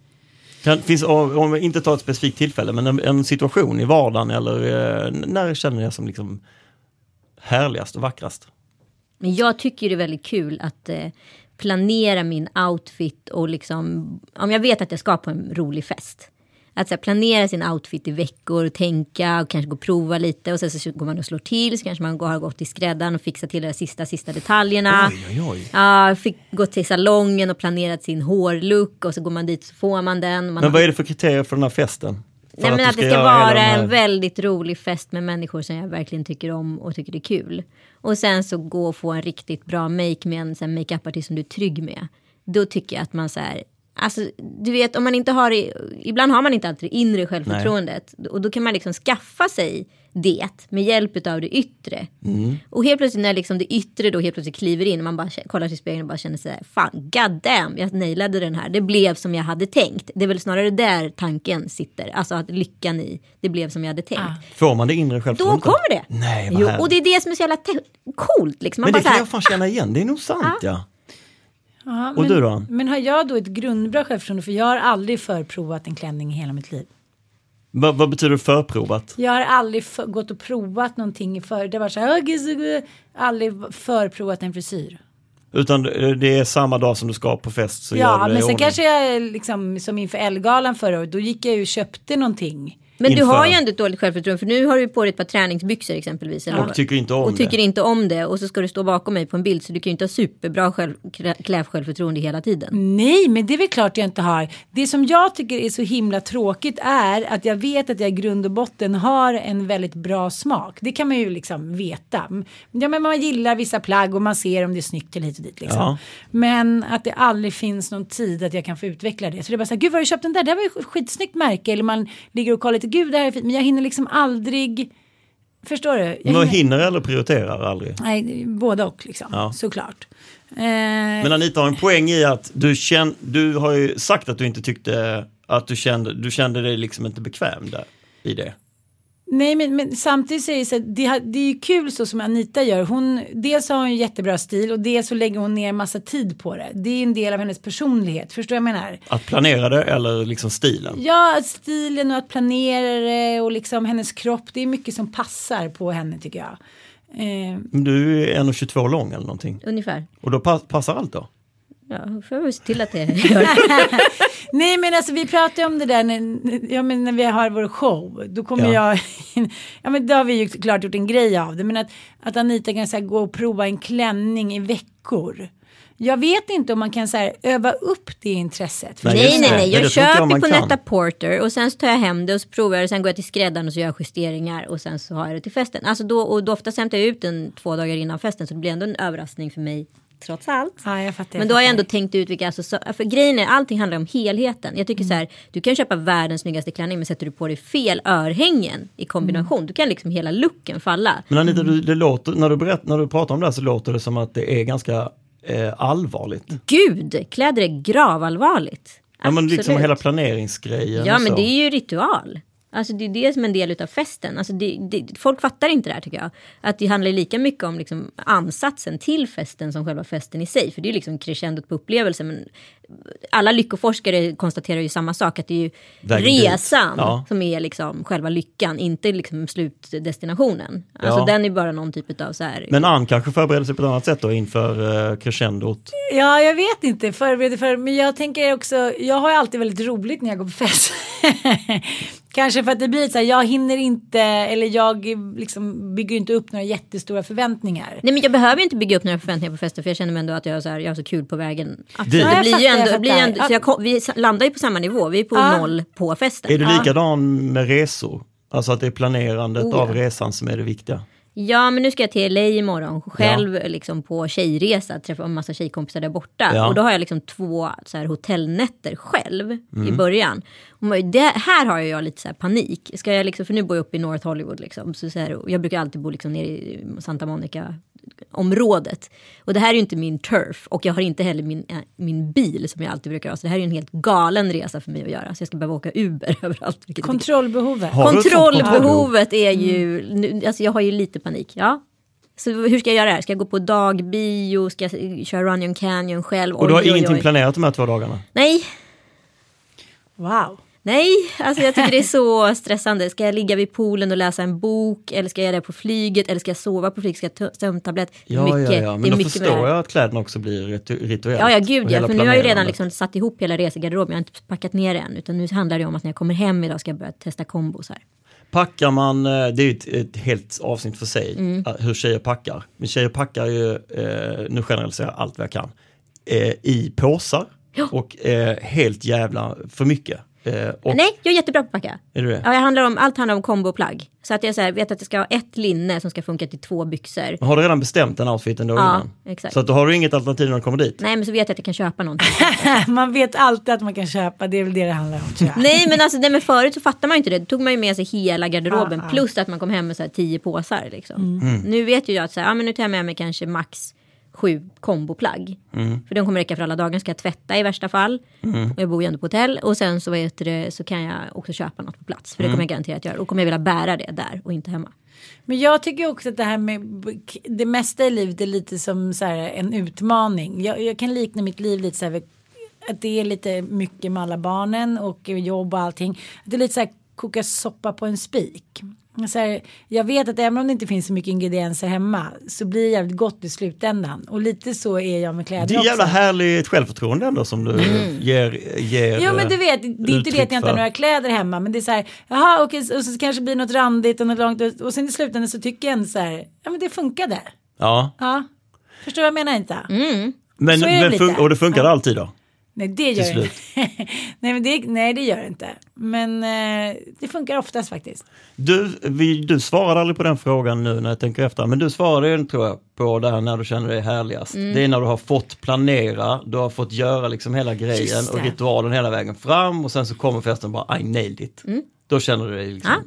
Om vi inte tar ett specifikt tillfälle, men en situation i vardagen eller när känner ni er som liksom härligast och vackrast? Men jag tycker det är väldigt kul att planera min outfit och liksom, om jag vet att jag ska på en rolig fest. Att så här, planera sin outfit i veckor, tänka och kanske gå och prova lite och sen så går man och slår till, så kanske man har gått till skräddaren och fixat till de sista detaljerna. Oj. Ja, fick gå till salongen och planerat sin hårlook och så går man dit så får man den. Men vad är det för kriterier för den här festen? Nej, men att det ska vara en väldigt rolig fest med människor som jag verkligen tycker om och tycker det är kul. Och sen så gå och få en riktigt bra make med en make-up-artist som du är trygg med. Då tycker jag att man så här, alltså du vet, om man inte har ibland har man inte alltid det inre självförtroendet. Nej. Och då kan man liksom skaffa sig det med hjälp av det yttre. Och helt plötsligt när liksom det yttre då helt plötsligt kliver in, man bara kollar till spegeln och bara känner sig fan, god damn, jag nailade den här. Det blev som jag hade tänkt. Det är väl snarare där tanken sitter. Alltså att lyckan i, det blev som jag hade tänkt. Får man det inre självförtroendet? Då kommer det. Nej, jo, och det är det som är så jävla coolt. Liksom. Men det kan jag fan känna igen, det är nog sant, ja. Ja, och du då? Men har jag då ett grundbra självförtroende? För jag har aldrig förprovat en klänning i hela mitt liv. Vad betyder förprovat? Jag har aldrig gått och provat någonting för. Det var så här, aldrig förprovat en frisyr. Utan det är samma dag som du ska på fest så gör det. Men sen kanske jag liksom, som inför Ellegalan förra året, då gick jag ju och köpte någonting. Men du har ju ändå ett dåligt självförtroende, för nu har du på dig ett par träningsbyxor exempelvis. Eller och tycker inte om och det. Tycker inte om det. Och så ska du stå bakom mig på en bild, så du kan ju inte ha superbra självförtroende hela tiden. Nej, men det är väl klart jag inte har. Det som jag tycker är så himla tråkigt är att jag vet att jag i grund och botten har en väldigt bra smak. Det kan man ju liksom veta. Ja, men man gillar vissa plagg och man ser om det är snyggt eller hit och dit liksom. Ja. Men att det aldrig finns någon tid att jag kan få utveckla det. Så det är bara så här, gud vad har du köpt den där? Det var ju skitsnyggt märke. Eller man ligger och kollar lite, gud det här är fint. Men jag hinner liksom aldrig, förstår du? Man hinner eller prioriterar aldrig? Nej, båda och liksom, såklart. Men Anita har en poäng i att du har ju sagt att du inte tyckte att du kände dig liksom inte bekväm där i det. Nej, men samtidigt säger så att det är ju kul så som Anita gör. Dels har hon en jättebra stil och dels så lägger hon ner massa tid på det. Det är en del av hennes personlighet, förstår jag menar? Att planera det eller liksom stilen? Ja, stilen och att planera det och liksom hennes kropp. Det är mycket som passar på henne tycker jag. Du är 1,22 lång eller någonting? Ungefär. Och då passar allt då? Ja, får jag se till att det gör. Nej, men alltså vi pratar om det där när vi har vår show. Då kommer jag men då har vi ju klart gjort en grej av det. Men att Anita kan så här, gå och prova en klänning i veckor. Jag vet inte om man kan så här, öva upp det intresset. Nej. Jag köper på Net-a-Porter och sen så tar jag hem det och så provar jag det. Sen går jag till skräddaren och så gör jag justeringar och sen så har jag det till festen. Alltså då oftast hämtar jag ut den 2 dagar innan festen, så det blir ändå en överraskning för mig. Trots allt. Ja, jag fattar. Men då har jag ändå tänkt ut vilka, alltså, för grejen är, allting handlar om helheten. Jag tycker så här, du kan köpa världens snyggaste klänning, men sätter du på dig fel örhängen i kombination, då kan liksom hela looken falla. Men Anita, det låter, när du pratar om det här så låter det som att det är ganska allvarligt. Gud, kläder är gravallvarligt. Ja, men liksom hela planeringsgrejen. Ja, men det är ju ritual. Alltså det är det som en del av festen. Alltså folk fattar inte det här tycker jag. Att det handlar lika mycket om liksom ansatsen till festen som själva festen i sig. För det är liksom crescendot på upplevelsen. Men alla lyckoforskare konstaterar ju samma sak. Att det är ju resan som är liksom själva lyckan. Inte liksom slutdestinationen. Alltså den är bara någon typ av så här. Men Ann kanske förbereder sig på ett annat sätt då inför crescendot. Ja, jag vet inte. Men jag tänker också. Jag har alltid väldigt roligt när jag går på fest. Kanske för att det blir så här, jag hinner inte, eller jag liksom bygger inte upp några jättestora förväntningar. Nej, men jag behöver inte bygga upp några förväntningar på festen, för jag känner mig ändå att jag har så kul på vägen. Vi landar ju på samma nivå, vi är på 0 på festen. Är du likadan med resor? Alltså att det är planerandet av resan som är det viktiga? Ja, men nu ska jag till LA imorgon själv liksom på tjejresa, träffa en massa tjejkompisar där borta. Och då har jag liksom 2 så här hotellnätter själv i början. Och här har jag lite så här panik. Ska jag liksom, för nu bor jag uppe i North Hollywood liksom, så här, jag brukar alltid bo liksom nere i Santa Monica området. Och det här är ju inte min turf. Och jag har inte heller min bil som jag alltid brukar ha. Så det här är ju en helt galen resa för mig att göra. Så jag ska behöva åka Uber överallt. Kontrollbehovet är ju... Alltså jag har ju lite panik, Så hur ska jag göra det här? Ska jag gå på dagbio? Ska jag köra Runyon Canyon själv? Och du har ingenting planerat de här 2 dagarna? Nej. Wow. Nej, alltså jag tycker det är så stressande. Ska jag ligga vid poolen och läsa en bok? Eller ska jag göra det på flyget? Eller ska jag sova på flyget? Ska jag ta sömntablett? Ja. Men då förstår jag att kläderna också blir rituellt. Ja, gud ja. För nu har jag ju redan liksom satt ihop hela resegarderoben. Jag har inte packat ner det än. Utan nu handlar det om att när jag kommer hem idag ska jag börja testa kombos här. Packar man, det är ju ett helt avsnitt för sig, hur tjejer packar. Men tjejer packar ju, nu generaliserar jag allt vad jag kan, i påsar och helt jävla för mycket. Nej, jag är jättebra på att packa. Är du det? Ja, allt handlar om komboplagg. Så att jag så här, vet att det ska ha ett linne som ska funka till 2 byxor. Men har du redan bestämt den outfiten då innan? Exakt. Så att då har du inget alternativ när du kommer dit? Nej, men så vet jag att jag kan köpa någonting. Man vet alltid att man kan köpa, det är väl det handlar om. Nej, men alltså men förut så fattar man ju inte det. Då tog man ju med sig hela garderoben plus att man kom hem med så här 10 påsar liksom. Nu vet ju jag att så här, nu tar jag med mig kanske max 7 komboplagg. För de kommer räcka för alla dagar. Ska jag tvätta i värsta fall. Och jag bor ju ändå på hotell. Och sen så kan jag också köpa något på plats. För det kommer jag garanterat göra. Och kommer jag vilja bära det där och inte hemma. Men jag tycker också att det här med det mesta i livet är lite som så här en utmaning. Jag kan likna mitt liv lite så här, att det är lite mycket med alla barnen och jobb och allting. Det är lite så här koka soppa på en spik. Så här, jag vet att även om det inte finns så mycket ingredienser hemma så blir det jävligt gott i slutändan. Och lite så är jag med kläder också. Det är jävla härligt självförtroende ändå som du ger ja, men du vet, det är inte det att jag inte har några kläder hemma. Men det är så här, jaha, okej, och så kanske blir något randigt och något långt. Och sen i slutändan så tycker jag ändå så här, ja men det funkade. Ja. Förstår du vad jag menar inte? Men och det funkar alltid då? Nej, det gör det inte. Nej, det gör det inte. Men det funkar oftast faktiskt. Du svarade aldrig på den frågan nu när jag tänker efter. Men du svarade, tror jag, på det här när du känner dig härligast. Det är när du har fått planera, du har fått göra liksom hela grejen och ritualen hela vägen fram. Och sen så kommer festen bara, I nailed it. Då känner du dig liksom...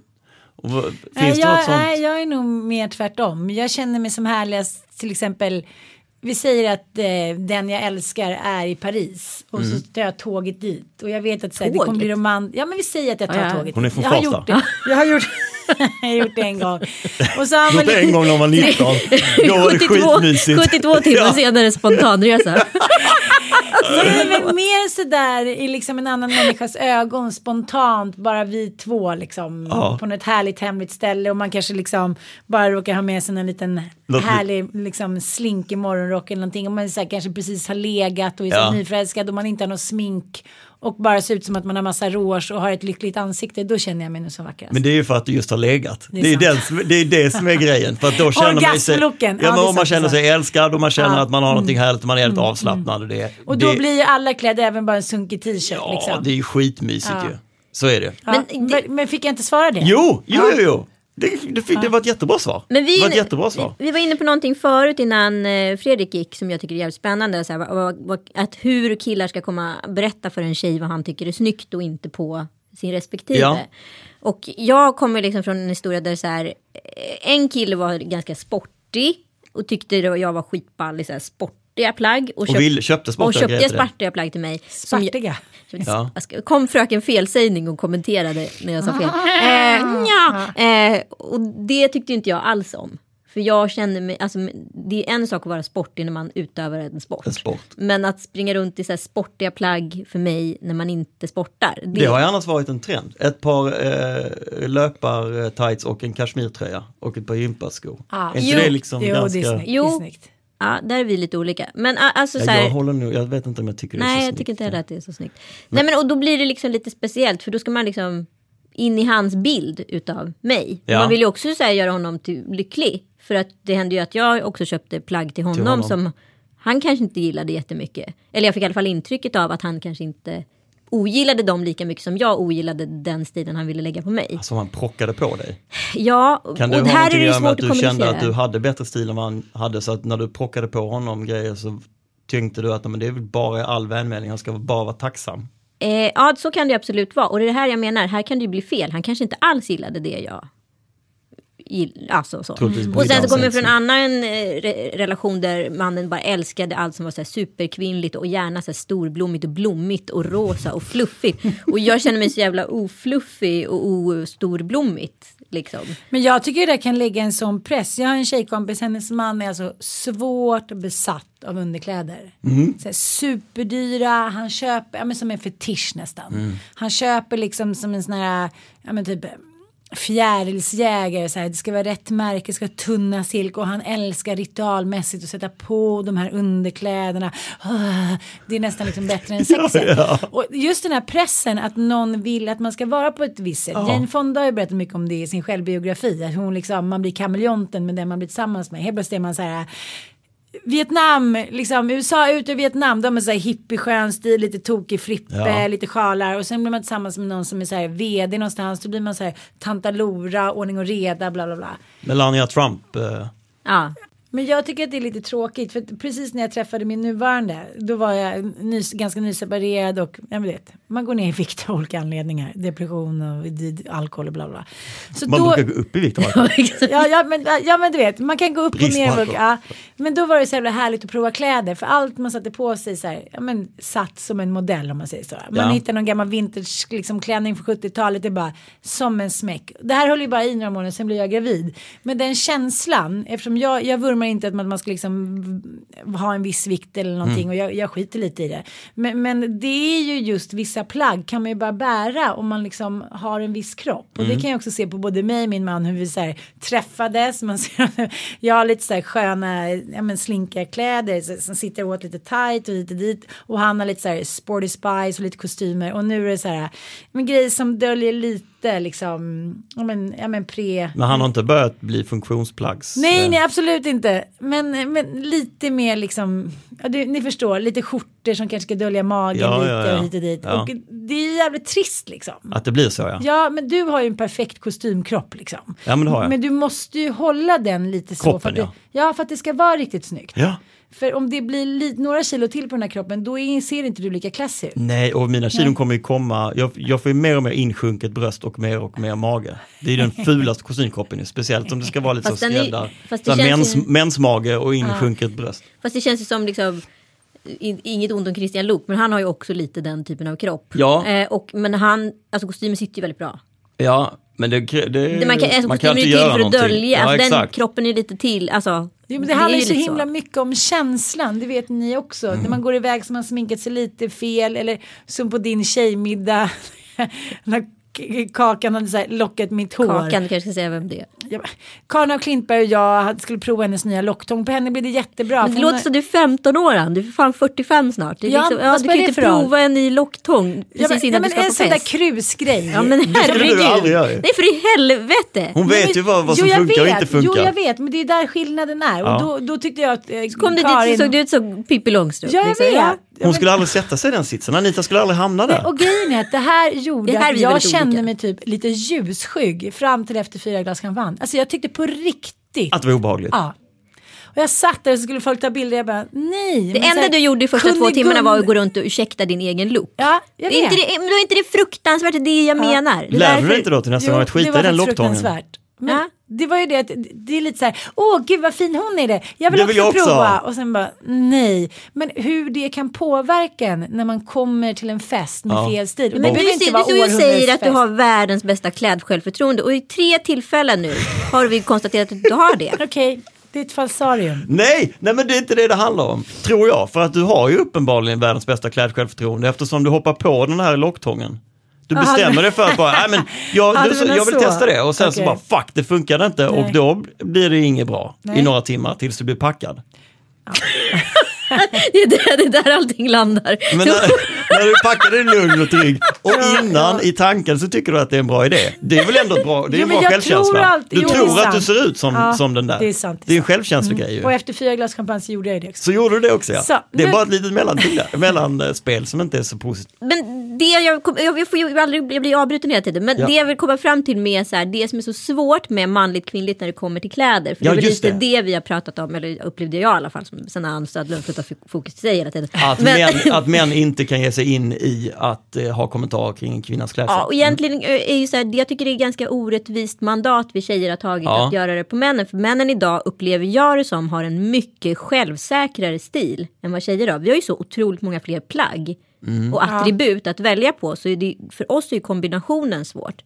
Finns det något sånt? Nej, jag är nog mer tvärtom. Jag känner mig som härligast till exempel... Vi säger att den jag älskar är i Paris. Och så tar jag tåget dit. Och jag vet att så här, det kommer bli ja, men vi säger att jag tar tåget. Hon är från Farsta. Jag har gjort det en gång. Och så har man en gång när man var 19. Då var det skitmysigt. 72 timmar senare spontanresa. Så det är väl mer sådär i liksom en annan människas ögon spontant, bara vi två liksom på något härligt hemligt ställe och man kanske liksom bara råkar ha med sig en liten härlig liksom slinkig morgonrock eller någonting och man så här, kanske precis har legat och är så nyförälskad och man inte har något smink och bara ser ut som att man har massa rouge och har ett lyckligt ansikte, då känner jag mig nu så vacker. Men det är ju för att du just har legat. Det är det som är grejen. För att då känner man sig, man känner sig älskad och man känner att man har någonting härligt och man är helt avslappnad. Och då blir ju alla kläder även bara en sunkig t-shirt. Ja, liksom. det är ju skitmysigt ju. Så är det. Ja, men fick jag inte svara det? Jo. Det var ett jättebra svar. Men vi var inne på någonting förut innan Fredrik gick som jag tycker är jävligt spännande. Så här, att hur killar ska komma berätta för en tjej vad han tycker är snyggt och inte på sin respektive. Ja. Och jag kommer liksom från en historia där så här, en kille var ganska sportig och tyckte jag var skitball i så här sportiga plagg. Och köpte sportiga plagg till mig. Sportiga? Kom fröken felsägning och kommenterade när jag sa fel. Och det tyckte inte jag alls om. För jag kände mig, alltså, det är en sak att vara sportig när man utövar en sport. Men att springa runt i så här sportiga plagg för mig när man inte sportar. Det har ju annars varit en trend. Ett par löpar-tights och en kashmirtröja och ett par gympaskor. Det liksom ganska... det är snyggt. Ja, där är vi lite olika. Men alltså så här, jag vet inte om jag tycker det är så snyggt. Nej, jag tycker inte heller att det är så snyggt. Nej, men och då blir det liksom lite speciellt. För då ska man liksom in i hans bild utav mig. Ja. Man vill ju också så här, göra honom lycklig. För att det hände ju att jag också köpte plagg till honom som han kanske inte gillade jättemycket. Eller jag fick i alla fall intrycket av att han kanske inte ogillade dem lika mycket som jag ogillade den stilen han ville lägga på mig. Alltså han plockade på dig? Ja, kan det och här är det svårt att kommunicera. Du kände att du hade bättre stil än vad han hade, så att när du plockade på honom grejer så tänkte du att men det är väl bara all vänmening, han ska bara vara tacksam. Ja, så kan det absolut vara. Och det är det här jag menar, här kan det ju bli fel. Han kanske inte alls gillade det jag alltså så. Och sen så kommer från en annan relation där mannen bara älskade allt som var så här superkvinnligt och gärna så här storblommigt och blommigt och rosa och fluffigt. Och jag känner mig så jävla ofluffig och storblommigt liksom. Men jag tycker det kan lägga en sån press. Jag har en tjejkompis, hennes man är alltså svårt besatt av underkläder. Så här, superdyra, han köper, som en fetisch nästan. Han köper liksom som en sån här, typ fjärilsjägare, så här, det ska vara rätt märke, det ska vara tunna silk, och han älskar ritualmässigt att sätta på de här underkläderna. Det är nästan liksom bättre än sexet. Och just den här pressen att någon vill att man ska vara på ett visst sätt. Jane Fonda har ju berättat mycket om det i sin självbiografi, att hon liksom, man blir kameleonten med den man blir tillsammans med. Helt plötsligt är man så här, Vietnam, liksom USA ut ur Vietnam, de är så här hippie-skön stil, lite tokig frippe, lite sjalar, och sen blir man tillsammans med någon som är så här vd någonstans, då blir man så här tantalora, ordning och reda, bla bla bla. Melania Trump. Ja. Men jag tycker att det är lite tråkigt, för precis när jag träffade min nuvarande, då var jag ganska nyseparerad, och jag vet, man går ner i vikt av olika anledningar, depression och alkohol och bla bla. Så man brukar gå upp i vikt av alkohol. ja, men du vet, man kan gå upp och ner. Ja. Men då var det så jävla härligt att prova kläder, för allt man satte på sig så här, satt som en modell, om man säger så. Man hittar någon gammal vintage liksom, klänning från 70-talet, det är bara som en smäck. Det här höll ju bara i några månader, sen blev jag gravid. Men den känslan, eftersom jag vurmar inte att man ska liksom ha en viss vikt eller någonting, och jag skiter lite i det. Men det är ju just vissa plagg kan man ju bara bära om man liksom har en viss kropp. Och det kan jag också se på både mig och min man, hur vi så här träffades. Man ser, jag har lite så här sköna slinkiga kläder som sitter åt lite tight och lite dit, och han har lite så här sporty spice och lite kostymer, och nu är det så här grejer som döljer lite liksom Men han har inte börjat bli funktionsplaggs. Nej, absolut inte. Men lite mer liksom, ni förstår, lite skjortor som kanske ska dölja magen lite och hit och dit. Ja. Och det är jävligt trist liksom. Att det blir så, ja. Ja, men du har ju en perfekt kostymkropp liksom. Ja, men det har jag. Men du måste ju hålla den lite så. Kroppen, för att det ska vara riktigt snyggt. Ja. För om det blir några kilo till på den här kroppen, då ser inte du lika klassig ut. Nej, och mina kilon kommer ju komma. Jag får ju mer och mer insjunket bröst och mer mage. Det är den fulaste kostymkroppen, speciellt om det ska vara lite så skräddar. Mensmage och insjunket bröst. Fast det känns ju som liksom, inget ont om Christian Luuk, men han har ju också lite den typen av kropp. Ja. Men han, alltså kostymen sitter ju väldigt bra. Ja, men man kan inte göra för att dölja. Ja, alltså, den kroppen är lite till, alltså. Jo, men det handlar ju så himla mycket om känslan, det vet ni också. När man går iväg som har sminkat sig lite fel, eller som på din tjejmiddag när Kakan hade så här lockat mitt hår. Kakan, du kanske ska säga vem det är. Ja, Karin av Klintberg och jag skulle prova hennes nya locktång. På henne blir det jättebra. Men det låter så du är 15 år, du är fan 45 inte du kan ju inte prova en ny locktång precis innan du ska på fest. En sån där krusgrej. Ja, men herregud. Nej, för i helvete. Hon vet ju vad som funkar och inte funkar. Jo, jag vet, men det är där skillnaden är. Och då tyckte jag att så kom Karin... dit så såg du ut som Pippi Långstrump. Ja, jag vet. Hon skulle aldrig sätta sig i den sitsen. Anita skulle aldrig hamna där. Och grejen är att det här gjorde att jag kände mig typ lite ljusskygg fram till efter 4 glas champagne. Alltså jag tyckte på riktigt att det var obehagligt. Ja. Och jag satt där och så skulle folk ta bilder. Jag bara, nej. Det enda du gjorde i första 2 timmarna var att gå runt och ursäkta din egen look. Ja, jag vet. Men då är inte det fruktansvärt det jag menar. Lär du inte då till nästa gång att skita i den locktången? Men det var ju det att det är lite så här, gud vad fin hon är det. Jag vill också prova. Och sen bara, nej. Men hur det kan påverka en när man kommer till en fest med fel stil. Och men du säger att du har världens bästa klädsjälvförtroende. Och i 3 tillfällen nu har vi konstaterat att du har det. Okej. Det är ett falsarium. Nej, men det är inte det handlar om, tror jag. För att du har ju uppenbarligen världens bästa klädsjälvförtroende eftersom du hoppar på den här locktången. Du bestämmer dig för att bara, jag vill testa det. Och sen så bara, fuck, det funkade inte. Nej. Och då blir det inget bra i några timmar tills du blir packad. Ja. Det är där allting landar. Men när du packar dig lugn och trygg och innan i tanken så tycker du att det är en bra idé. Det är väl ändå bra, det är en bra självkänsla. Du tror att du ser ut som den där. Det är sant. Det är en självkänslegrej. Och efter 4 glas champagne så gjorde jag det också. Så gjorde du det också, ja. Så, det är bara ett litet mellanspel som inte är så positivt. Men det jag får ju aldrig bli avbruten hela tiden. Men det jag vill komma fram till med så här, det som är så svårt med manligt kvinnligt när det kommer till kläder. För det är väl lite det vi har pratat om, eller upplevde jag i alla fall, som sen Ann Stödlund flyttar fokus till sig hela tiden. Att män inte kan ge sig in i att ha kommentarer kring kvinnans klädsel. Ja, och egentligen är ju så här, jag tycker det är ganska orättvist mandat vi tjejer har tagit att göra det på männen. För männen idag upplever jag det som har en mycket självsäkrare stil än vad tjejer har. Vi har ju så otroligt många fler plagg och attribut att välja på. Så för oss är ju kombinationen svårt.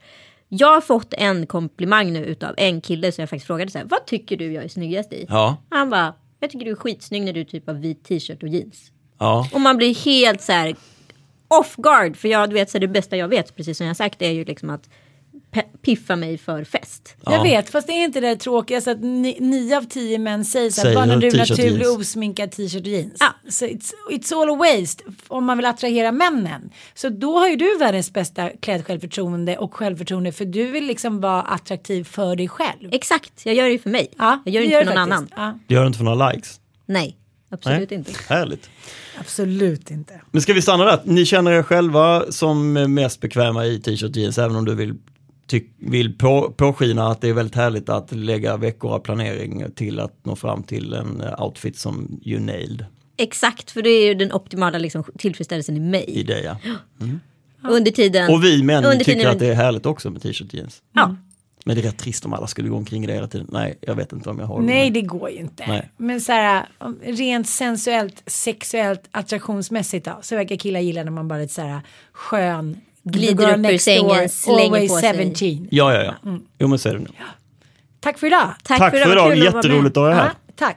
Jag har fått en komplimang nu utav en kille som jag faktiskt frågade så här, vad tycker du jag är snyggast i? Ja. Han bara, jag tycker du är skitsnygg när du typ har vit t-shirt och jeans. Ja. Och man blir helt så här off guard, för jag vet så det bästa jag vet, precis som jag sagt, är ju liksom att piffa mig för fest. Jag vet, fast det är inte det tråkiga så att 9 av 10 män säger så att bara när du är naturlig osminkad t-shirt och jeans. Så it's all a waste om man vill attrahera männen. Så då har ju du världens bästa klädsjälvförtroende och självförtroende, för du vill liksom vara attraktiv för dig själv. Exakt, jag gör det ju för mig. Jag gör det inte för någon annan. Du gör det inte för några likes? Nej, absolut inte. Härligt. Absolut inte. Men ska vi stanna där? Ni känner er själva som mest bekväma i t-shirt jeans, även om du vill påskina att det är väldigt härligt att lägga veckor av planering till att nå fram till en outfit som you nailed. Exakt, för det är ju den optimala liksom, tillfredsställelsen i mig. I det, ja. Mm. Under tiden. Och vi män tycker att det är härligt också med t-shirt jeans. Ja. Men det är rätt trist om alla skulle gå omkring i det hela tiden. Nej, jag vet inte om jag har det. Nej, det går ju inte. Nej. Men så här, rent sensuellt, sexuellt, attraktionsmässigt då, så verkar killar gilla när man bara är så här skön, glider upp ur sängen, slänger på sig. 17. Ja. Jo, men så är det nu. Ja. Tack för idag. Tack för idag. Jätteroligt att vara här. Tack.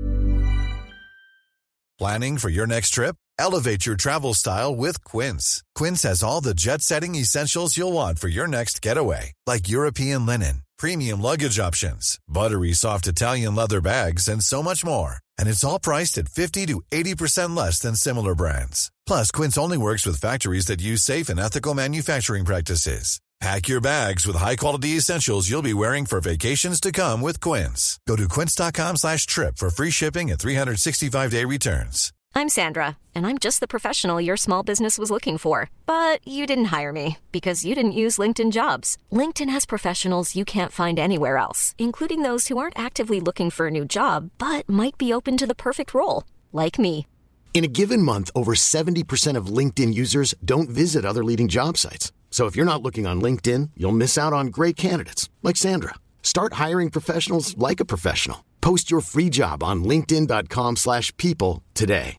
Planning for your next trip? Elevate your travel style with Quince. Quince has all the jet-setting essentials you'll want for your next getaway, like European linen, premium luggage options, buttery soft Italian leather bags, and so much more. And it's all priced at 50 to 80% less than similar brands. Plus, Quince only works with factories that use safe and ethical manufacturing practices. Pack your bags with high-quality essentials you'll be wearing for vacations to come with Quince. Go to quince.com/trip for free shipping and 365-day returns. I'm Sandra, and I'm just the professional your small business was looking for. But you didn't hire me because you didn't use LinkedIn Jobs. LinkedIn has professionals you can't find anywhere else, including those who aren't actively looking for a new job, but might be open to the perfect role, like me. In a given month, over 70% of LinkedIn users don't visit other leading job sites. So if you're not looking on LinkedIn, you'll miss out on great candidates like Sandra. Start hiring professionals like a professional. Post your free job on linkedin.com/people today.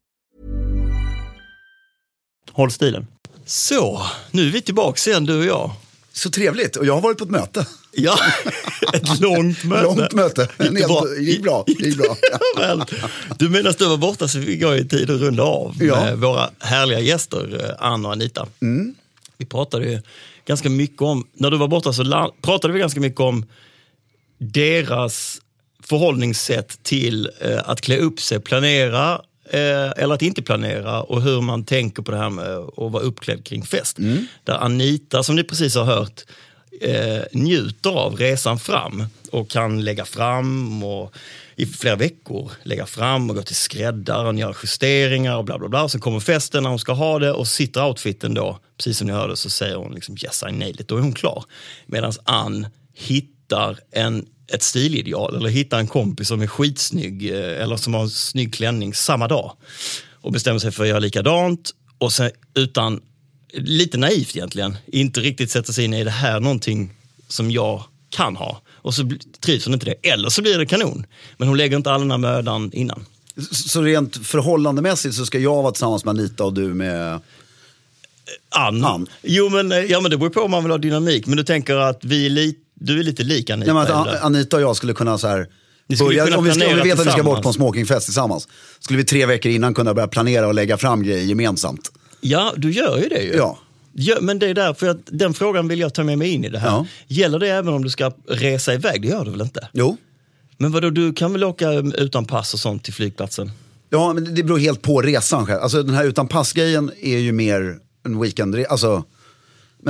Håll stilen. Så, nu är vi tillbaka igen, du och jag. Så trevligt, och jag har varit på ett möte. Ja, ett långt möte. Långt möte, det gick bra. Ja, du menar att du var borta så vi går i tid att runda av med våra härliga gäster, Ann och Anita. Mm. Vi pratade ju ganska mycket om, när du var borta så pratade vi ganska mycket om deras förhållningssätt till att klä upp sig, planera eller att inte planera, och hur man tänker på det här med att vara uppklädd kring fest. Där Anita, som ni precis har hört, njuter av resan fram och kan lägga fram och i flera veckor lägga fram och gå till skräddaren, göra justeringar och bla bla bla. Så kommer festen när hon ska ha det och sitter outfiten då, precis som ni hörde, så säger hon liksom yes I nailed it, då är hon klar. Medan Ann hittar ett stilideal eller hittar en kompis som är skitsnygg eller som har en snygg klänning samma dag och bestämmer sig för att göra likadant, och sen utan, lite naivt egentligen, inte riktigt sätta sig in i det här någonting som jag kan ha, och så trivs hon inte det, eller så blir det kanon, men hon lägger inte all den här mödan innan. Så rent förhållandemässigt så ska jag vara tillsammans med Anita och du med Ann? Jo, men det beror på om man vill ha dynamik, men du tänker att du är lite lik Anita. Nej, men att Anita och jag skulle kunna så här börja, om vi vet att vi ska bort på en smokingfest tillsammans, skulle vi 3 veckor innan kunna börja planera och lägga fram grejer gemensamt. Ja, du gör ju det ju. Ja, men det är därför att den frågan vill jag ta med mig in i det här. Ja. Gäller det även om du ska resa iväg? Det gör du väl inte? Jo. Men vadå, du kan väl åka utan pass och sånt till flygplatsen? Ja, men det beror helt på resan själv. Alltså den här utan passgrejen är ju mer en weekend. Alltså, men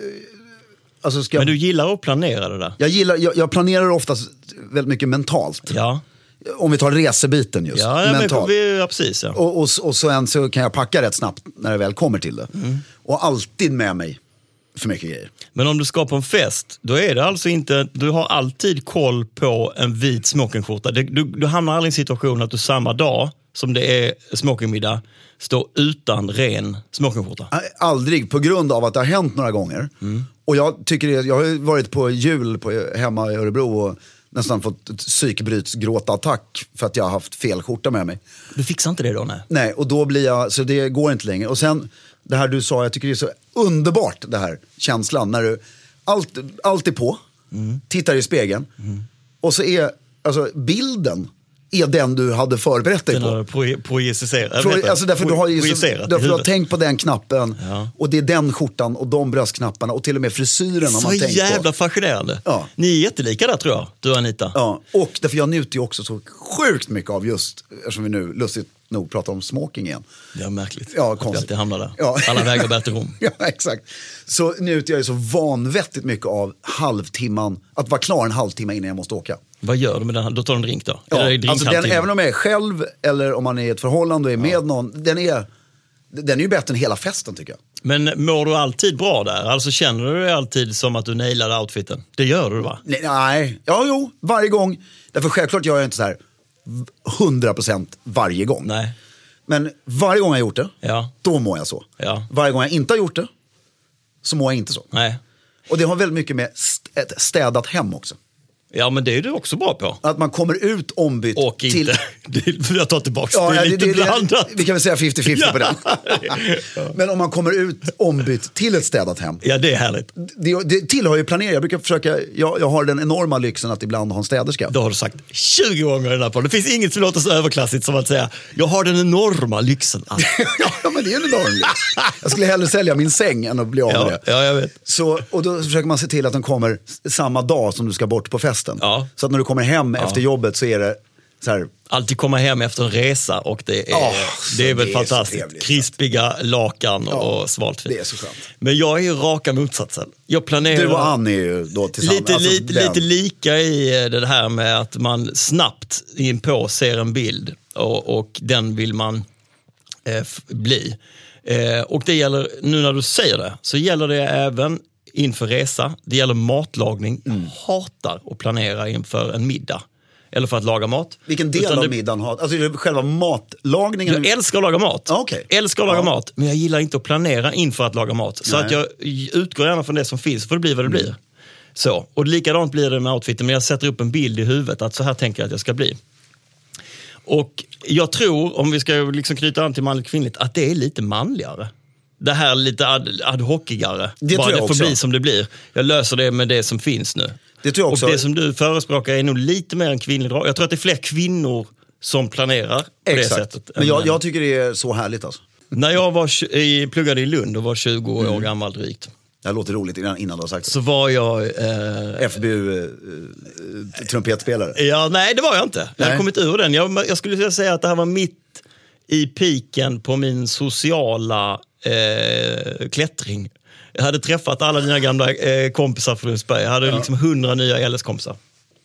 men du gillar att planera det där? Jag planerar oftast väldigt mycket mentalt. Ja. Om vi tar resebiten just. Ja, mentalt. Ja, precis. Ja. Och sen så kan jag packa rätt snabbt när det väl kommer till det. Och alltid med mig för mycket grejer. Men om du ska på en fest, då är det alltså inte, du har alltid koll på en vit smokingskjorta. Du hamnar aldrig i en situation att du samma dag som det är smokingmiddag står utan ren smokingskjorta. Aldrig, på grund av att det har hänt några gånger. Och jag tycker jag har varit på jul hemma i Örebro och nästan fått ett psykbrytsgråtattack för att jag har haft fel skjorta med mig. Du fixar inte det då? Nej, och då blir jag, så det går inte längre. Och sen det här du sa, jag tycker det är så underbart, det här känslan när du allt är på. Tittar i spegeln. Och så är alltså bilden är den du hade förberett dig på. Alltså därför du har tänkt på den knappen och det är den skjortan och de bröstknapparna och till och med frisyren har man tänkt på. Så jävla fascinerande. Ja. Ni är jättelika där tror jag, du och Anita. Ja, och därför jag njuter ju också så sjukt mycket av just, eftersom vi nu lustigt nog pratar om smoking igen. Det är märkligt. Ja, konstigt. Att det hamnar där. Ja. Alla vägar bär till Rom. Ja, exakt. Så njuter jag ju så vanvettigt mycket av halvtimman, att vara klar en halvtimme innan jag måste åka. Vad gör du med den? Då tar du en drink då? Ja, alltså även om jag är själv eller om man är i ett förhållande och är med någon, den är ju bättre än hela festen tycker jag. Men mår du alltid bra där? Alltså känner du dig alltid som att du nailar outfiten? Det gör du va? Nej, varje gång. Därför självklart gör jag inte så här 100% varje gång. Nej. Men varje gång jag gjort det, då mår jag så. Ja. Varje gång jag inte har gjort det, så mår jag inte så. Nej. Och det har väldigt mycket med ett städat hem också. Ja, men det är du också bra på. Att man kommer ut ombytt och till... Jag tar tillbaka, det är lite blandat. Vi kan väl säga 50-50 på den. Men om man kommer ut ombytt till ett städat hem. Ja, det är härligt. Det tillhör ju planering. Jag brukar försöka, jag har den enorma lyxen att ibland ha en städerska. Det har du sagt 20 gånger i den här podden. Det finns inget som låter så överklassigt som att säga jag har den enorma lyxen. Ja, men det är en enorm lyx. Jag skulle hellre sälja min säng än att bli av med det. Ja, jag vet. Så, och då försöker man se till att den kommer samma dag som du ska bort på festen. Ja. Så att när du kommer hem efter jobbet så är det så här... Alltid komma hem efter en resa och det är väl fantastiskt. Krispiga lakan och svalt fint. Det är så skönt. Men jag är ju raka motsatsen. Jag planerar... Du och Ann är ju då tillsammans. Lite lika i det här med att man snabbt inpå ser en bild och den vill man bli. Och det gäller, nu när du säger det, så gäller det även inför resa. Det gäller matlagning. Jag hatar att planera inför en middag. Eller för att laga mat. Vilken del av middagen har? Alltså själva matlagningen? Jag älskar att laga mat. Okay. Älskar att laga mat. Men jag gillar inte att planera inför att laga mat. Så att jag utgår gärna från det som finns. För det blir vad det blir. Så. Och likadant blir det med outfiten. Men jag sätter upp en bild i huvudet. Att så här tänker jag att jag ska bli. Och jag tror, om vi ska liksom knyta an till manligt kvinnligt, att det är lite manligare. Det här lite ad hocigare. Det bara tror jag det får också. Bli som det blir. Jag löser det med det som finns nu. Det tror jag också. Och det som du förespråkar är nog lite mer en kvinnlig drag. Jag tror att det är fler kvinnor som planerar på det sättet. Men jag tycker det är så härligt alltså. När jag pluggade i Lund och var 20 år gammal drygt. Det låter roligt innan du har sagt det. Så var jag... FBU-trumpetspelare. Ja, nej det var jag inte. Jag hade kommit ur den. Jag skulle säga att det här var mitt i piken på min sociala klättring. Jag hade träffat alla dina gamla kompisar från Lundsberg. Jag hade liksom 100 nya LS-kompisar.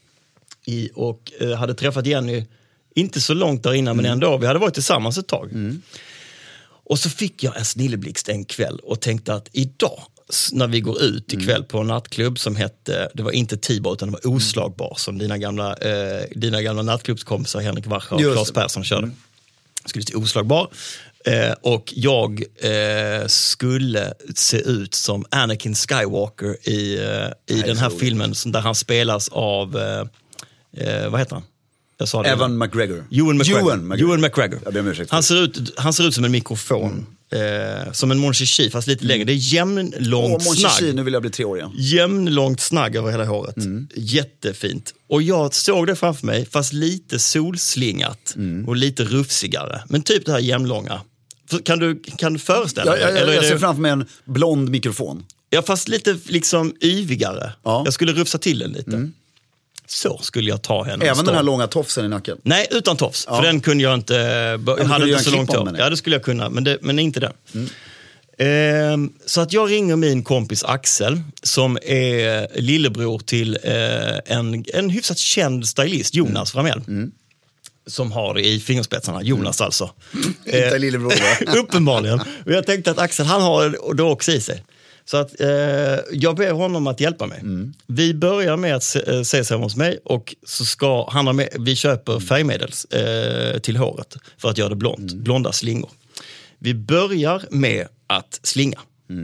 Och hade träffat Jenny inte så långt där innan men ändå. Vi hade varit tillsammans ett tag. Och så fick jag en snilleblixt en kväll och tänkte att idag när vi går ut ikväll på en nattklubb som hette, det var inte Tibar utan det var Oslagbar som dina gamla nattklubbskompisar Henrik Wacha och Claes Persson körde. Skulle till Oslagbar. Och jag skulle se ut som Anakin Skywalker i den här filmen där han spelas av vad heter han? Jag sa det. Ewan McGregor. Ewan McGregor. Jag ber om ursäkt. Han ser ut som en mikrofon. Som en Mon Chichi fast lite längre. Det är jämnlångt snagg. Nu vill jag bli 3 år igen. Jämnlångt snagg över hela håret. Jättefint. Och jag såg det framför mig fast lite solslingat och lite rufsigare. Men typ det här jämnlånga. Kan du föreställa dig? Jag ser framför mig en blond mikrofon. Ja, fast lite liksom yvigare. Ja. Jag skulle rufsa till den lite. Så skulle jag ta henne. Även den här långa tofsen i nacken? Nej, utan tofs. För den kunde jag inte... Jag hade inte så långt hår. Ja, det skulle jag kunna. Men inte den. Så att jag ringer min kompis Axel som är lillebror till en hyfsat känd stylist, Jonas Framell. Som har det i fingerspetsarna. Jonas alltså. Inte lillebror va? Uppenbarligen. Och jag tänkte att Axel, han har det också i sig. Så att jag ber honom att hjälpa mig. Vi börjar med att ses hemma hos mig och så ska han ha med, vi köper färgmedel till håret för att göra det blont. Blonda slingor. Vi börjar med att slinga.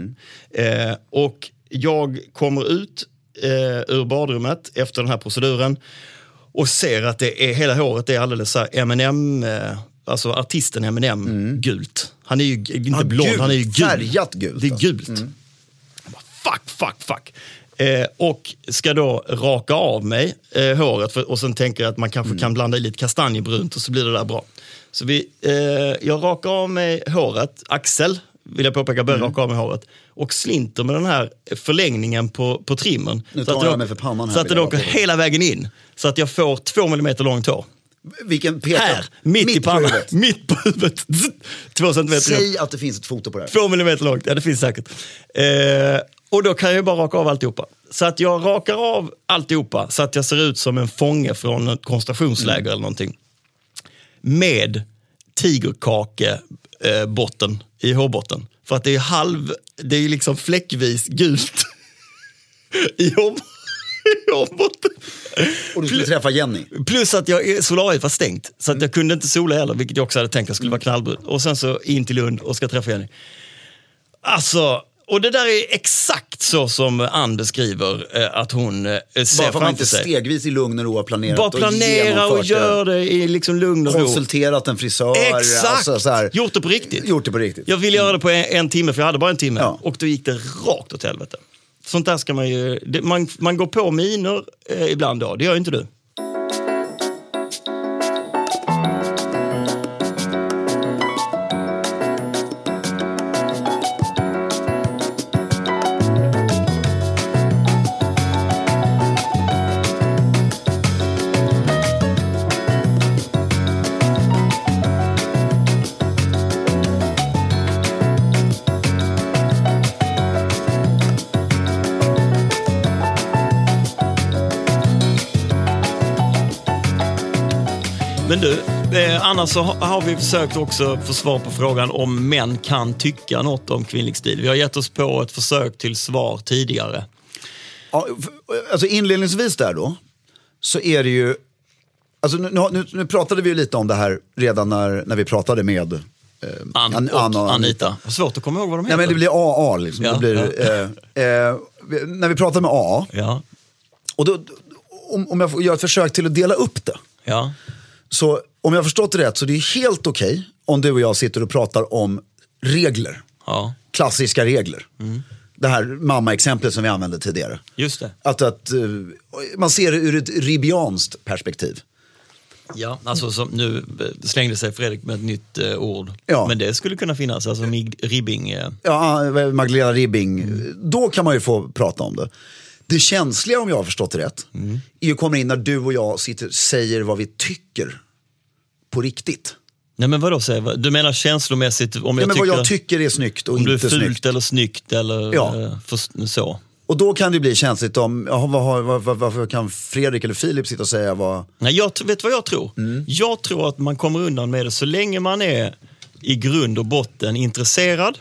Och jag kommer ut ur badrummet efter den här proceduren och ser att det är, hela håret är alldeles så här M&M, alltså artisten M&M gult. Han är ju inte blond, han är ju gult. Färgat gult. Det är gult. Fuck. Och ska då raka av mig håret. Och sen tänker jag att man kanske kan blanda i lite kastanjebrunt och så blir det där bra. Så jag rakar av mig håret. Axel, vill jag påpeka, börjar raka av mig håret. Och slinter med den här förlängningen på trimmen. Nu tar jag mig för pannan här. Så att den åker hela vägen in. Så att jag får 2 millimeter långt hår. Vilken pekar? Här, mitt i pannan. Mitt på huvudet. 2 centimeter. Säg att det finns ett foto på det här. 2 millimeter långt, ja det finns säkert. Och då kan jag ju bara raka av alltihopa. Så att jag rakar av alltihopa så att jag ser ut som en fånge från ett koncentrationsläger eller någonting. Med tigerkakebotten i hårbotten. För att det är liksom fläckvis gult i hårbotten. Och du skulle träffa Jenny. Plus att solariet var stängt. Så att jag kunde inte sola heller, vilket jag också hade tänkt att skulle vara knallbrun. Och sen så in till Lund och ska träffa Jenny. Alltså, och det där är exakt så som Ann beskriver att hon ser framför inte sig. Stegvis i lugn och ro har planerat. Bara planera och gör det i liksom lugn och ro. Konsulterat en frisör. Exakt! Alltså, så här. Gjort det på riktigt. Jag ville göra det på en timme, för jag hade bara en timme. Ja. Och då gick det rakt åt helvete. Sånt där ska man ju... Man går på miner ibland då. Det gör inte du. Men du, annars så har vi försökt också få svar på frågan om män kan tycka något om kvinnlig stil. Vi har gett oss på ett försök till svar tidigare. Ja, alltså inledningsvis där då, så är det ju... Alltså nu pratade vi ju lite om det här redan när vi pratade med Ann och Anita. Svårt att komma ihåg vad de heter. Ja, men det blir AA liksom. Ja, det blir, när vi pratade med AA, och då, om jag får göra ett försök till att dela upp det. Ja. Så om jag har förstått det rätt så det är helt okej om du och jag sitter och pratar om regler. Ja. Klassiska regler. Det här mamma-exemplet som vi använde tidigare. Just det. Att man ser det ur ett ribianskt perspektiv. Ja, alltså som nu slängde sig Fredrik med ett nytt ord. Ja. Men det skulle kunna finnas, alltså Ribbing. Ja, Magdalena Ribbing. Då kan man ju få prata om det. Det känsliga, om jag har förstått det rätt, är ju kommer in när du och jag säger vad vi tycker på riktigt. Nej, men vadå säger du? Menar känslomässigt om jag vad jag tycker är snyggt och inte snyggt. Om du är fult eller snyggt eller så. Och då kan det bli känsligt om varför kan Fredrik eller Filip sitta och säga vad... Nej, vet vad jag tror? Jag tror att man kommer undan med det så länge man är i grund och botten intresserad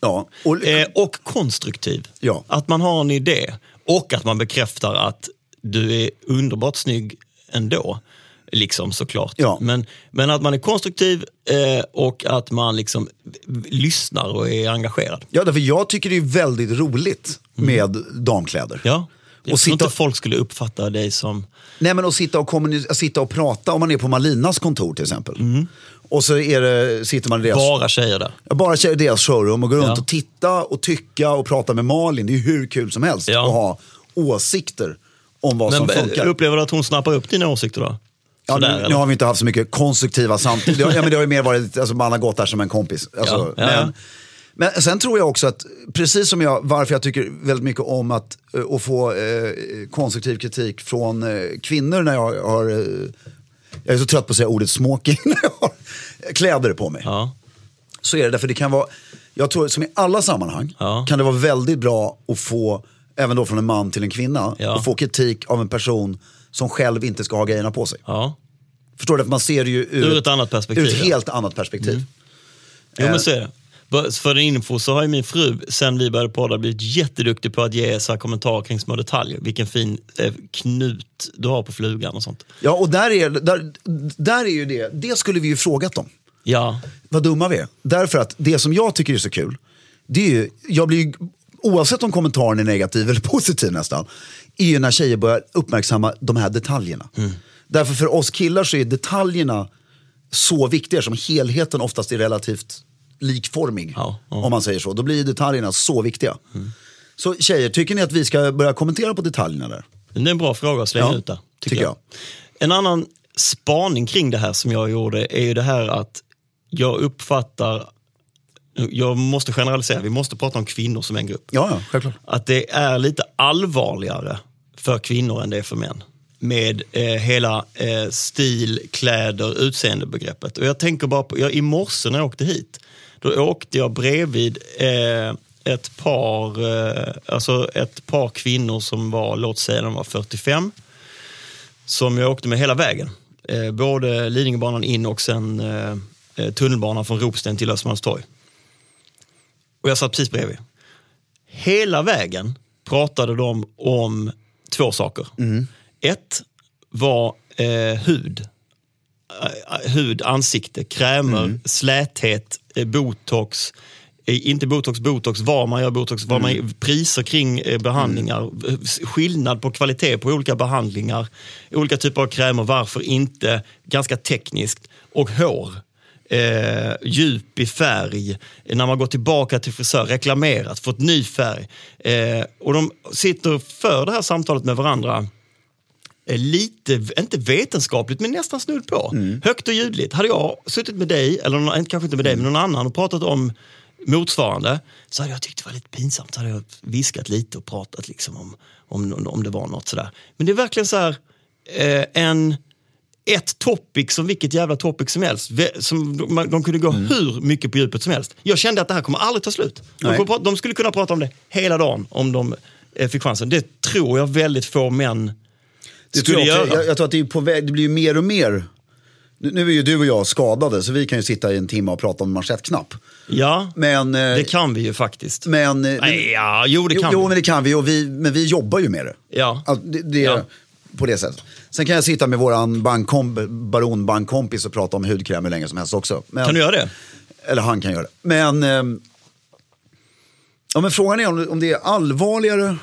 och konstruktiv. Ja. Att man har en idé och att man bekräftar att du är underbart snygg ändå. Liksom, såklart. Ja. Men att man är konstruktiv och att man liksom lyssnar och är engagerad. Ja, därför jag tycker det är väldigt roligt med damkläder. Ja, jag tror inte folk skulle uppfatta dig som... Nej, men att sitta och prata, om man är på Malinas kontor till exempel. Och så sitter man i deras... Bara tjejer där. Bara tjejer i deras showroom och går runt och titta och tycka och prata med Malin. Det är ju hur kul som helst att ha åsikter om vad som funkar. Upplever du att hon snappar upp dina åsikter då? Ja, nu har vi inte haft så mycket konstruktiva samtal. Men det har ju mer varit, alltså, man har gått där som en kompis. Alltså, men sen tror jag också att, precis som varför jag tycker väldigt mycket om att få konstruktiv kritik från kvinnor när jag är så trött på att säga ordet smoking när jag har kläder på mig. Ja. Så är det därför det kan vara, jag tror som i alla sammanhang kan det vara väldigt bra att få, även då från en man till en kvinna, och få kritik av en person som själv inte ska ha grejerna på sig. Ja. Förstår du? För man ser det ju ur ett annat perspektiv. Ur ett helt annat perspektiv. Jo, men så är det. För din info så har ju min fru, sen vi började podda, blivit jätteduktig på att ge så här kommentarer kring små detaljer. Vilken fin knut du har på flugan och sånt. Ja, och där är ju det skulle vi ju frågat om. Ja. Vad dumma vi är. Därför att det som jag tycker är så kul, det är ju, jag blir ju, oavsett om kommentaren är negativ eller positiv nästan, är ju när tjejer börjar uppmärksamma de här detaljerna. Därför för oss killar så är detaljerna så viktiga, som helheten oftast är relativt likformig, om man säger så. Då blir detaljerna så viktiga. Så tjejer, tycker ni att vi ska börja kommentera på detaljerna där? Det är en bra fråga att slänga ut där, tycker jag. En annan spaning kring det här som jag gjorde är ju det här att jag uppfattar, jag måste generalisera, vi måste prata om kvinnor som en grupp. Ja, självklart. Att det är lite allvarligare för kvinnor än det är för män. Med hela stil, kläder, utseendebegreppet. Och jag tänker bara på, i morse när jag åkte hit, då åkte jag bredvid ett par kvinnor som var, låt säga de var 45, som jag åkte med hela vägen. Både Lidingöbanan in och sen tunnelbanan från Ropsten till Östermalmstorg. Och jag satt precis bredvid. Hela vägen pratade de om 2 saker. Ett var hud, ansikte, krämer, släthet, botox, inte botox, var man gör botox, priser kring behandlingar, skillnad på kvalitet på olika behandlingar, olika typer av krämer, varför inte, ganska tekniskt, och hår. Djup i färg, när man går tillbaka till frisör, reklamerat, fått ny färg, och de sitter för det här samtalet med varandra lite, inte vetenskapligt men nästan snudd på, högt och ljudligt. Hade jag suttit med dig, eller kanske inte med dig men någon annan, och pratat om motsvarande, så hade jag tyckt det var lite pinsamt, så hade jag viskat lite och pratat liksom om det var något sådär. Men det är verkligen så här ett topic som vilket jävla topic som helst. De kunde gå hur mycket på djupet som helst. Jag kände att det här kommer aldrig ta slut. De skulle kunna prata om det hela dagen om de fick chansen. Det tror jag väldigt få män skulle göra. Jag tror att det är på väg, det blir ju mer och mer. Nu är ju du och jag skadade, så vi kan ju sitta i en timme och prata om manschettknapp. Ja, men det kan vi ju faktiskt. Men det kan vi. Men vi jobbar ju med det. Ja. Alltså, det på det sättet. Sen kan jag sitta med våran bankkompis och prata om hudkräm hur länge som helst också. Kan du göra det? Eller han kan göra det. Men frågan är om det är allvarligare.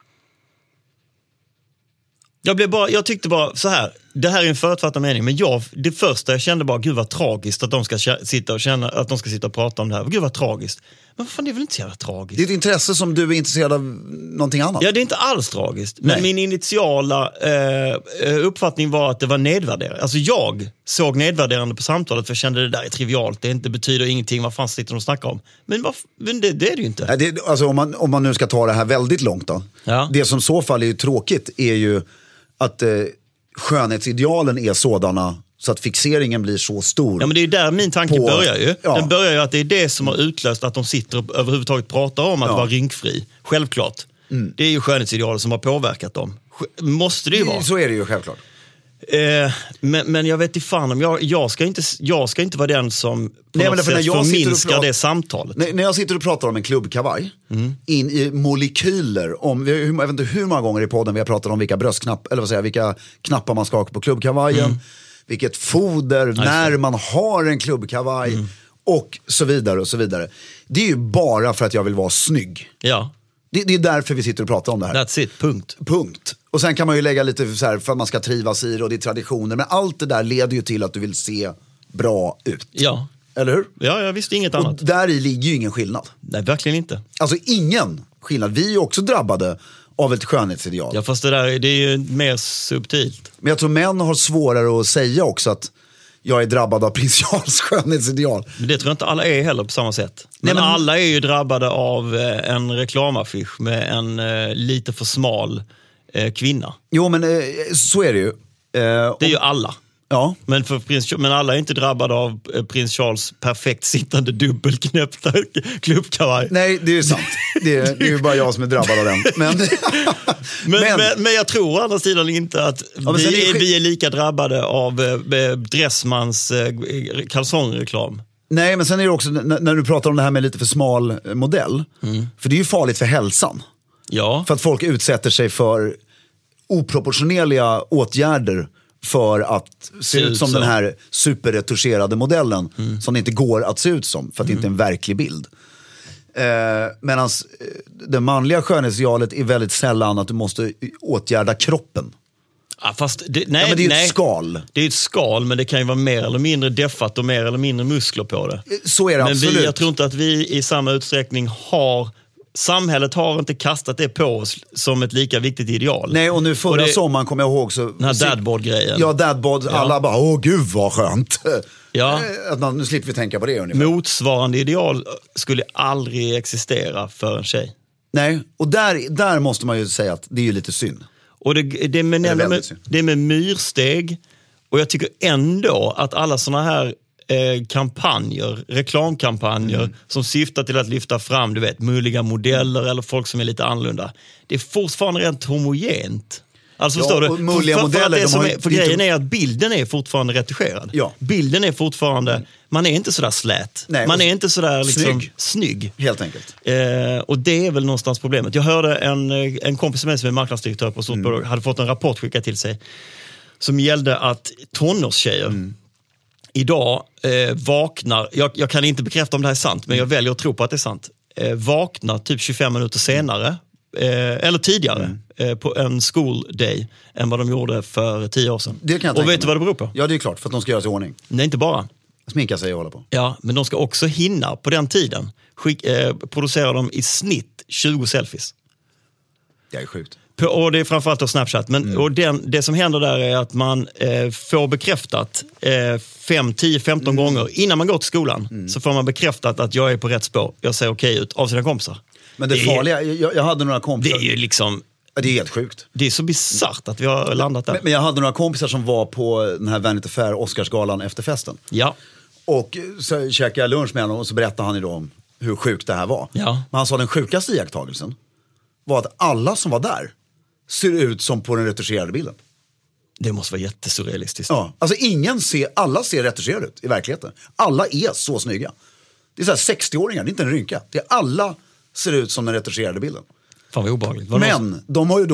Jag tyckte bara så här, det här är en förutfattad mening, men det första jag kände bara, gud vad tragiskt att de ska sitta och känna att de ska sitta och prata om det här. Gud vad tragiskt. Men fan, det är väl inte så jävla tragiskt. Det är ett intresse som du är intresserad av någonting annat. Ja, det är inte alls tragiskt. Men min initiala uppfattning var att det var nedvärderande. Alltså jag såg nedvärderande på samtalet, för jag kände det där är trivialt. Det betyder ingenting, vad fan sitter de och snackar om. Men det är det ju inte. Alltså om man nu ska ta det här väldigt långt då. Ja. Det som så fall är ju tråkigt är ju att skönhetsidealen är sådana så att fixeringen blir så stor. Ja, men det är där min tanke börjar ju. Ja. Den börjar ju att det är det som har utlöst att de sitter och överhuvudtaget pratar om att vara rynkfri. Självklart. Det är ju skönhetsidealet som har påverkat dem. Måste det ju vara. Så är det ju självklart. Men jag vet inte fan om jag ska inte vara den som på något sätt förminskar det samtalet. När jag sitter och pratar om en klubbkavaj in i molekyler jag vet inte hur många gånger i podden vi har pratat om vilka vilka knappar man ska ha på klubbkavajen, vilket foder, när man har en klubbkavaj och så vidare och så vidare. Det är ju bara för att jag vill vara snygg. Ja. Det är därför vi sitter och pratar om det här. That's it, punkt. Och sen kan man ju lägga lite så här för att man ska trivas i det, och det är traditioner. Men allt det där leder ju till att du vill se bra ut. Ja. Eller hur? Ja, jag visste inget annat. Och där i ligger ju ingen skillnad. Nej, verkligen inte. Alltså ingen skillnad. Vi är ju också drabbade av ett skönhetsideal. Ja, fast det är ju mer subtilt. Men jag tror män har svårare att säga också att jag är drabbad av prins Charles skönhetsideal. Men det tror jag inte alla är heller på samma sätt. Men alla är ju drabbade av en reklamaffisch med en lite för smal kvinna. Jo, men så är det ju. Det är ju alla. Ja. Men alla är inte drabbade av prins Charles perfekt sittande dubbelknäppta klubbkavaj. Nej, det är ju sant. Det är ju bara jag som är drabbad av den. Men jag tror å andra sidan inte att vi är lika drabbade av Dressmans kalsongreklam. Nej, men sen är det också när du pratar om det här med lite för smal modell. För det är ju farligt för hälsan. Ja. För att folk utsätter sig för oproportionerliga åtgärder för att se ut som den här superretuscherade modellen som det inte går att se ut som, för att det inte är en verklig bild. Medan det manliga skönhetsidealet är väldigt sällan att du måste åtgärda kroppen. Ja, fast men det är ju ett skal. Det är ett skal, men det kan ju vara mer eller mindre deffat och mer eller mindre muskler på det. Så är det, men absolut. Jag tror inte att vi i samma utsträckning har samhället har inte kastat det på oss som ett lika viktigt ideal. Nej, och nu förra sommaren kommer jag ihåg så... Den här dadbod-grejen. Ja, dadbod. Alla bara, åh gud vad skönt. Ja. Nu slipper vi tänka på det ungefär. Motsvarande ideal skulle aldrig existera för en tjej. Nej, och där måste man ju säga att det är ju lite synd. Och det är med myrsteg. Och jag tycker ändå att alla såna här kampanjer, reklamkampanjer som syftar till att lyfta fram, du vet, mulliga modeller eller folk som är lite annorlunda. Det är fortfarande rent homogent. Alltså förstår du? För grejen är att bilden är fortfarande retuscherad. Ja. Bilden är fortfarande, man är inte sådär slät. Nej, man är inte sådär liksom snygg. Helt enkelt. Och det är väl någonstans problemet. Jag hörde en kompis som är marknadsdirektör på stort bolag hade fått en rapport skickad till sig som gällde att tonårstjejer idag vaknar, jag kan inte bekräfta om det här är sant, men jag väljer att tro på att det är sant, vaknar typ 25 minuter senare eller tidigare på en school day än vad de gjorde för 10 år sedan. Och vet du vad det beror på? Ja, det är klart, för att de ska göra sig i ordning. Nej, inte bara. Sminka sig och hålla på. Ja, men de ska också hinna på den tiden producera dem i snitt 20 selfies. Det är sjukt. Och det är framförallt av Snapchat. Men, och det som händer där är att man får bekräftat 5, 10, 15 gånger innan man går till skolan. Så får man bekräftat att jag är på rätt spår. Jag ser okej ut av sina kompisar. Men det farliga, jag hade några kompisar. Det är ju liksom... Det är helt sjukt. Det är så bizarrt att vi har landat där. Men jag hade några kompisar som var på den här Vanity Fair Oscarsgalan efter festen. Ja. Och så käkade jag lunch med honom och så berättade han ju då om hur sjukt det här var. Ja. Men han sa den sjukaste iakttagelsen var att alla som var där ser ut som på den retuscherade bilden. Det måste vara jättesurrealistiskt. Ja, alltså alla ser retuscherade ut i verkligheten. Alla är så snygga. Det är så här 60-åringar, det är inte en rynka. Det är alla ser ut som den retuscherade bilden. Fan vad obehagligt. Men de har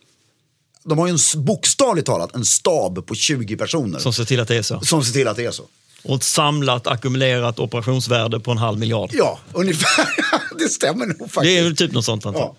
ju en bokstavligt talat en stab på 20 personer. Som ser till att det är så. Och ett samlat, ackumulerat operationsvärde på 500 miljoner. Ja, ungefär. Det stämmer nog faktiskt. Det är väl typ något sånt antal.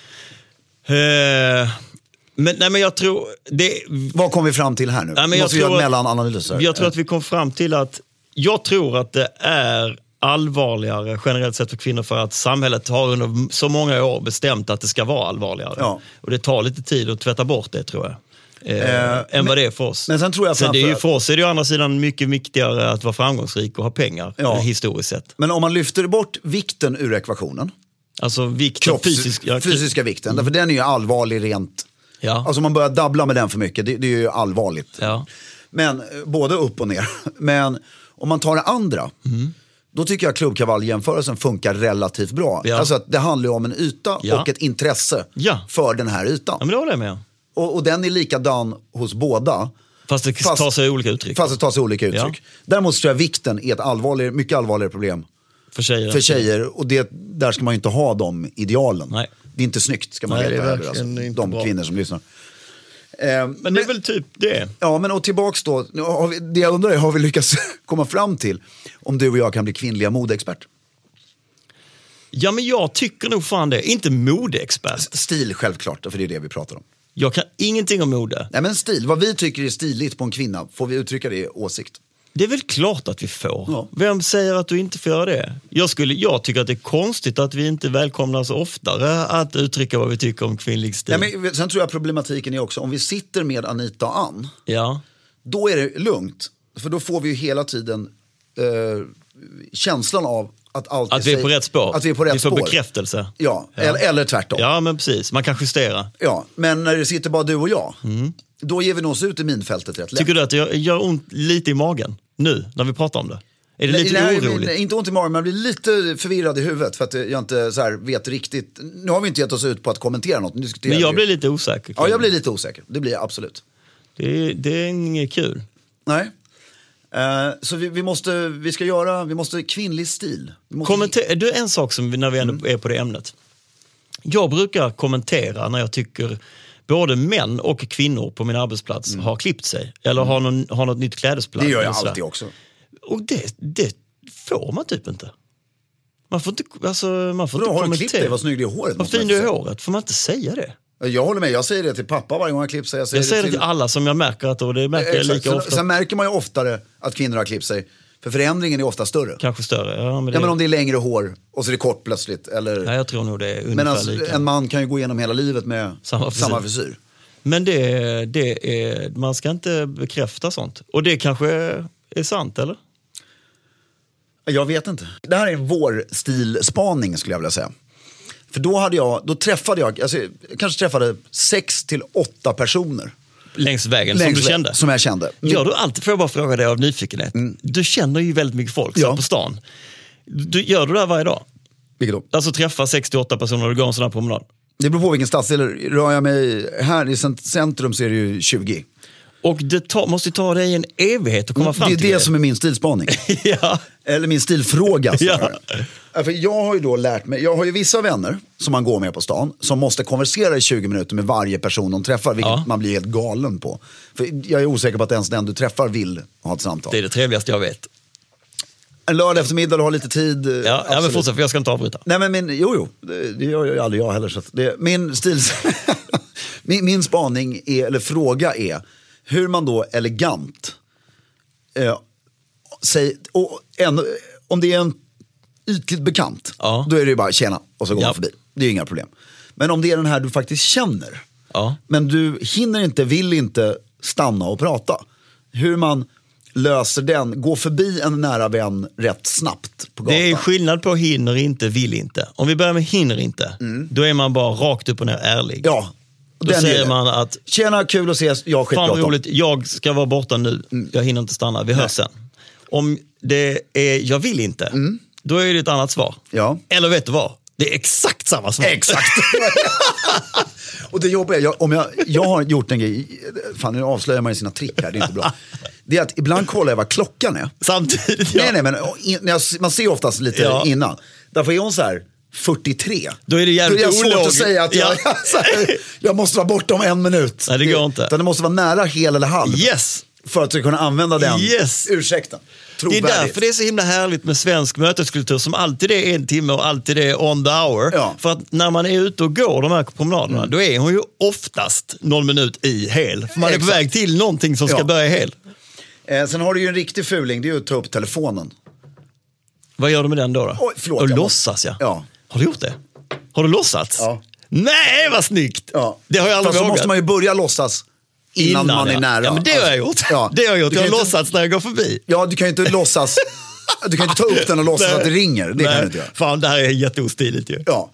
Ja. Men jag tror... Vad kom vi fram till här nu? Måste vi göra mellananalyser? Jag tror att vi kom fram till att... Jag tror att det är allvarligare generellt sett för kvinnor för att samhället har under så många år bestämt att det ska vara allvarligare. Ja. Och det tar lite tid att tvätta bort det, tror jag. Än vad det är för oss. Men sen tror jag det är ju för oss är det ju å andra sidan mycket viktigare att vara framgångsrik och ha pengar historiskt sett. Men om man lyfter bort vikten ur ekvationen, alltså vikten, fysiska vikten, därför den är ju allvarlig rent. Ja. Alltså om man börjar dabbla med den för mycket, det är ju allvarligt. Ja. Men både upp och ner. Men om man tar det andra, då tycker jag klubbkavalljämförelsen funkar relativt bra. Ja. Alltså att det handlar ju om en yta och ett intresse för den här ytan. Ja, men det håller jag med. Och den är likadan hos båda. Fast det tar sig olika uttryck. Ja. Däremot tror jag vikten är ett mycket allvarligare problem för tjejer. Och där ska man ju inte ha de idealen. Nej. Det är inte snyggt, ska man veta. Alltså, de bra. Kvinnor som lyssnar. Men det är väl typ det. Ja, men och tillbaks då. Det jag undrar är, har vi lyckats komma fram till om du och jag kan bli kvinnliga modeexpert? Ja, men jag tycker nog fan det. Inte modeexpert. Stil, självklart, för det är det vi pratar om. Jag kan ingenting om mode. Nej, men stil. Vad vi tycker är stiligt på en kvinna, får vi uttrycka det i åsikt? Det är väl klart att vi får. Ja. Vem säger att du inte får göra det? Jag tycker att det är konstigt att vi inte välkomnas oftare att uttrycka vad vi tycker om kvinnlig stil. Ja, men sen tror jag problematiken är också, om vi sitter med Anita och Ann, då är det lugnt. För då får vi ju hela tiden känslan av att vi är på rätt spår. Att vi är på rätt spår. Vi får bekräftelse. Ja. Eller tvärtom. Ja, men precis. Man kan justera. Ja, men när det sitter bara du och jag, då ger vi oss ut i minfältet rätt lätt. Tycker du att det gör ont lite i magen nu, när vi pratar om det? Är det lite oroligt? Nej, inte ont i magen, men jag blir lite förvirrad i huvudet för att jag inte så här vet riktigt. Nu har vi inte gett oss ut på att kommentera något. Men jag blir lite osäker. Ja, jag blir lite osäker. Det blir jag absolut. Det är inget kul. Nej. Så vi måste kvinnlig stil. Du, en sak som när vi ändå är på det ämnet. Jag brukar kommentera när jag tycker både män och kvinnor på min arbetsplats har klippt sig. Eller har något nytt klädesplagg. Det gör jag alltid också. Och det får man typ inte. Man får inte kommentera. Har du klippt dig? Vad snygg du är i håret. Vad fin du är i håret. Får man inte säga det? Jag håller med, jag säger det till pappa varje gång han klippt sig. Jag säger det till alla som jag märker att det märker jag lika ofta. Sen märker man ju oftare att kvinnor har klippt sig För förändringen är ofta större. Kanske större. Ja, men om det är längre hår och så är det kort plötsligt. Eller... Ja, jag tror nog det är ungefär men alltså, lika. En man kan ju gå igenom hela livet med samma frisyr. Men det är, man ska inte bekräfta sånt. Och det kanske är sant, eller? Jag vet inte. Det här är en vårstilspaning skulle jag vilja säga. För då träffade jag, alltså, jag kanske träffade 6 till 8 personer. Längs vägen som du kände? Som jag kände. Gör du alltid, får jag bara fråga dig av nyfikenhet. Du känner ju väldigt mycket folk på stan. Gör du det här varje dag? Vilket då? Alltså träffa 68 personer och gå en sån här promenad? Det beror på vilken stadsdel. Rör jag mig här i centrum så är det ju 20. Och det måste ta dig en evighet att komma fram till det. Det är det som är min stilspaning. Ja. Eller min stilfråga. Ja. För jag har ju då lärt mig, jag har ju vissa vänner som man går med på stan som måste konversera i 20 minuter med varje person de träffar, vilket man blir helt galen på. För jag är osäker på att ens den du träffar vill ha ett samtal. Det är det trevligaste jag vet. En lördag eftermiddag, du har lite tid. Ja, men fortsätt, för jag ska inte avbryta. Nej, men det gör ju aldrig jag heller. Så min min spaning är, eller fråga är, hur man då elegant om det är en ytligt bekant, då är det ju bara tjena och så går man förbi. Det är ju inga problem. Men om det är den här du faktiskt känner, men du hinner inte, vill inte stanna och prata. Hur man löser den, gå förbi en nära vän rätt snabbt på gatan. Det är skillnad på hinner inte, vill inte. Om vi börjar med hinner inte, då är man bara rakt upp och ner ärlig. Ja. Då säger man att tjena, kul att ses, jag fan vad roligt, jag ska vara borta nu, jag hinner inte stanna, vi hörs sen. Om det är jag vill inte, då är det ett annat svar. Ja. Eller vet du vad? Det är exakt samma svar. Exakt. Och det jobbiga, jag har gjort en grej, fan nu avslöjar man ju sina trick här, det är inte bra. Det är att ibland kollar jag vad klockan är. Samtidigt, Nej, men man ser oftast lite innan. Därför är hon så här 43. Då är det jävligt svårt att säga att jag måste vara borta om 1 minut. Nej, det går inte. Det måste vara nära hel eller halv. Yes. För att kunna använda den ursäkten. Det är därför det är så himla härligt med svensk möteskultur som alltid är 1 timme och alltid är on the hour. Ja. För att när man är ute och går de här promenaderna, då är hon ju oftast 0 minut i hel. För man är på väg till någonting som ska börja hel. Sen har du ju en riktig fuling, det är ju att ta upp telefonen. Vad gör du med den då? Oj, förlåt, och låtsas, ja. Har du gjort det? Har du låtsats? Ja. Nej, vad snyggt! Ja. Det har jag aldrig vågat. Så måste man ju börja låtsas innan man är nära. Ja, men det har jag gjort. Ja. Det har jag gjort. Jag har låtsats när jag går förbi. Ja, du kan ju inte låtsas. Du kan inte ta upp den och låtsas att det ringer. Det kan du inte göra. Fan, det här är jätteostiligt ju. Ja.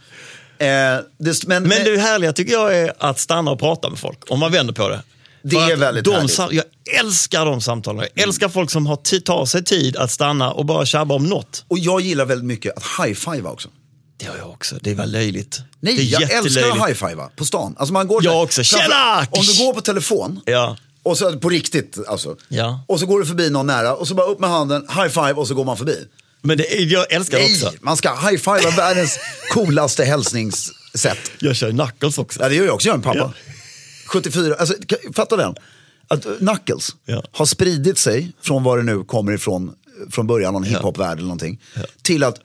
Men det härliga tycker jag är att stanna och prata med folk. Om man vänder på det. Det är väldigt härligt. Jag älskar de samtalen. Jag älskar folk som tar sig tid att stanna och bara tjabba om något. Och jag gillar väldigt mycket att high-fiva också. Det har jag också. Det var löjligt. Nej, det är jag älskar att high-fiva på stan. Alltså man går jag också. Tjena! Om du går på telefon. Ja. Och så på riktigt alltså. Ja. Och så går du förbi någon nära och så bara upp med handen, high-five och så går man förbi. Men jag älskar det också. Man ska high-fiva världens coolaste hälsningssätt. Jag kör knuckles också. Ja, det gör jag också, jag är en pappa. 74, alltså fattar den? Att knuckles har spridit sig från vad det nu kommer ifrån från början, någon hiphop-värld eller någonting, till att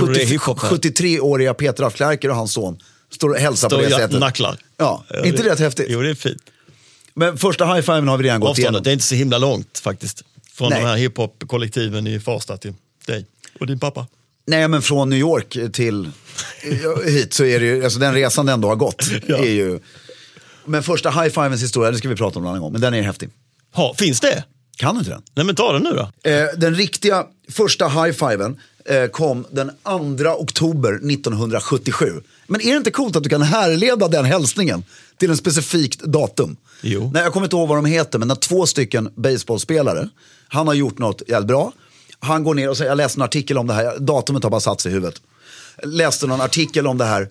73-åriga Peter af Klerker och hans son står och hälsar på det sättet. Nacklar. Ja, inte det rätt häftigt? Jo, det är fint. Men första high-fiven har vi redan gått igenom. Det är inte så himla långt faktiskt. Från de här hiphop-kollektiven i Farsta till dig och din pappa. Nej, men från New York till hit så är det ju, alltså den resan ändå har gått är ju. Men första high-fivens historia, det ska vi prata om en annan gång, men den är häftig. Finns det? Kan du inte den? Nej, men ta den nu då. Den riktiga första high-fiven kom den 2 oktober 1977. Men är det inte coolt att du kan härleda den hälsningen till en specifikt datum? Jo. Nej, jag kommer inte ihåg vad de heter, men när 2 stycken baseballspelare, han har gjort något jävligt bra. Han går ner och säger, jag läste en artikel om det här, datumet har bara satt sig i huvudet. Läste någon artikel om det här,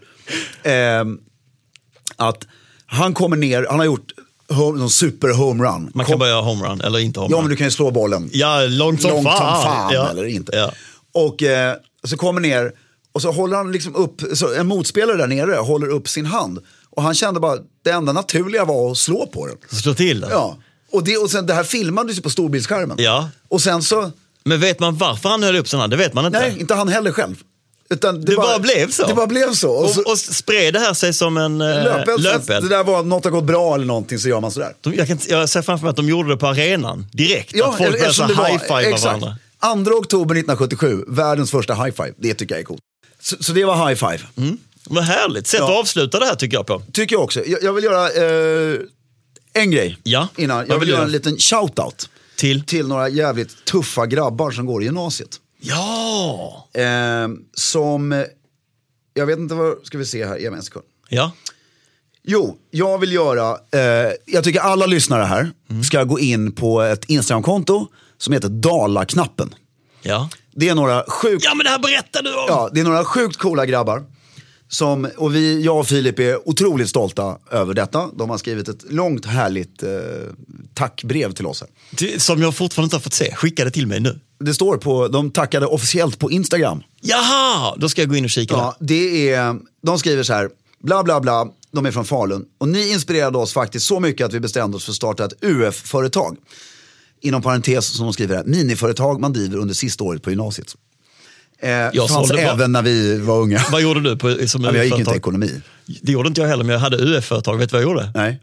att han kommer ner, han har gjort någon super homerun. Man kan bara göra homerun eller inte homerun. Ja, men du kan ju slå bollen. Ja, långt som fan. Ja. Eller inte. Ja. Och så kommer ner och så håller han liksom upp, så en motspelare där nere håller upp sin hand. Och han kände bara, det enda naturliga var att slå på den. Slå till den. Ja. Och sen det här filmades ju på storbildsskärmen. Ja. Och sen så... Men vet man varför han höll upp sin hand? Det vet man inte. Nej, inte han heller själv. Utan det bara blev så. Det bara blev så. Och spred det här sig som en löpeld. Det där var något har gått bra eller någonting, så gör man sådär. Jag ser framför mig att de gjorde det på arenan direkt. Ja, att folk började high-fiva varandra. 2 oktober 1977, världens första high five. Det tycker jag är coolt. Så det var high five. Vad härligt. Sätt att avsluta det här tycker jag på. Tycker jag också. Jag vill göra en grej innan. Jag vill göra en liten shoutout till några jävligt tuffa grabbar som går i gymnasiet. Ja! Som, jag vet inte vad, ska vi se här, ge mig en sekund. Ja. Jo, jag vill göra, jag tycker alla lyssnare här ska gå in på ett Instagram-konto som heter Dalaknappen. Ja. Det är några sjukt... Ja, men det här berättar du om! Ja, det är några sjukt coola grabbar. Och jag och Filip är otroligt stolta över detta. De har skrivit ett långt härligt tackbrev till oss här. Som jag fortfarande inte har fått se. Skicka det till mig nu. Det står på, de tackade officiellt på Instagram. Jaha, då ska jag gå in och kika. Ja, de skriver så här, bla bla bla, de är från Falun. Och ni inspirerade oss faktiskt så mycket att vi bestämde oss för att starta ett UF-företag. Inom parentes som de skriver här, miniföretag man driver under sista året på gymnasiet. Fanns även när vi var unga. Vad gjorde du på, som jag gick inte ekonomi. Det gjorde inte jag heller, men jag hade UF-företag. Vet du vad jag gjorde? Nej.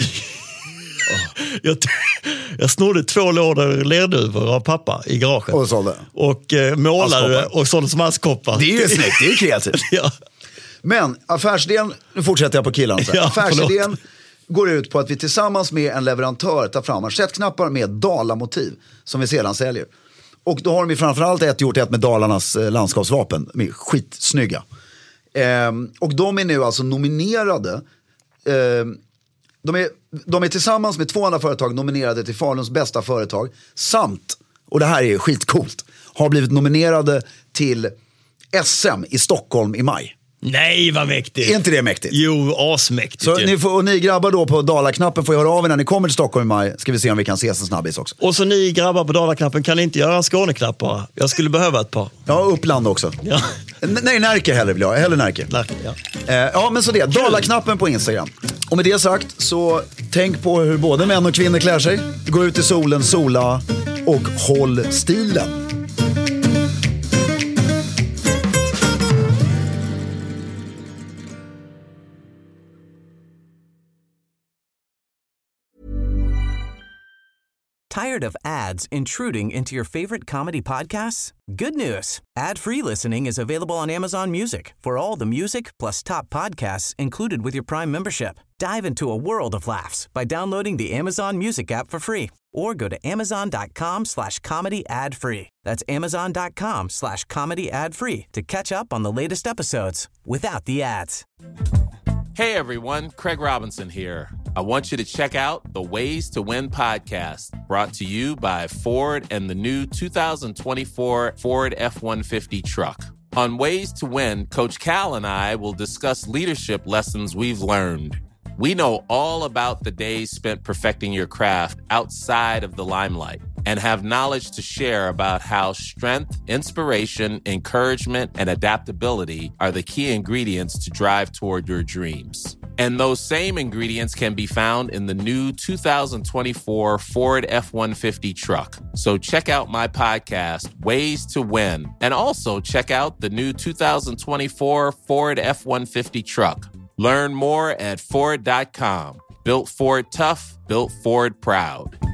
Jag snodde 2 lådor lerduvor av pappa i garaget. Och sålde. Och målade och sålde som askkoppar. Det är ju snyggt, det är ju kreativt. Ja. Men affärsidén, nu fortsätter jag på killarna. Ja, affärsidén går ut på att vi tillsammans med en leverantör tar fram manschettknappar med Dala-motiv som vi sedan säljer. Och då har de framförallt gjort ett med Dalarnas landskapsvapen. De är skitsnygga. Och de är nu alltså nominerade. De är tillsammans med 2 andra företag nominerade till Faluns bästa företag. Samt, och det här är skitcoolt, har blivit nominerade till SM i Stockholm i maj. Nej, vad mäktigt. Är inte det mäktigt? Jo, asmäktigt. Så ni grabbar då på Dalaknappen får höra av er när ni kommer till Stockholm i maj. Ska vi se om vi kan ses en snabbis också. Och så ni grabbar på Dalaknappen, kan ni inte göra en Skåneknappar? Jag skulle behöva ett par. Ja, Uppland också. Ja. Nej, Närke heller vill jag. Hellre Närke. Ja, men så det. Dalaknappen på Instagram. Och med det sagt så tänk på hur både män och kvinnor klär sig. Gå ut i solen, sola och håll stilen. Tired of ads intruding into your favorite comedy podcasts? Good news. Ad-free listening is available on Amazon Music for all the music plus top podcasts included with your Prime membership. Dive into a world of laughs by downloading the Amazon Music app for free or go to amazon.com/comedy ad-free. That's amazon.com/comedy ad-free to catch up on the latest episodes without the ads. Hey everyone, Craig Robinson here. I want you to check out the Ways to Win podcast, brought to you by Ford and the new 2024 Ford F-150 truck. On Ways to Win, Coach Cal and I will discuss leadership lessons we've learned. We know all about the days spent perfecting your craft outside of the limelight and have knowledge to share about how strength, inspiration, encouragement, and adaptability are the key ingredients to drive toward your dreams. And those same ingredients can be found in the new 2024 Ford F-150 truck. So check out my podcast, Ways to Win, and also check out the new 2024 Ford F-150 truck. Learn more at Ford.com. Built Ford tough, built Ford proud.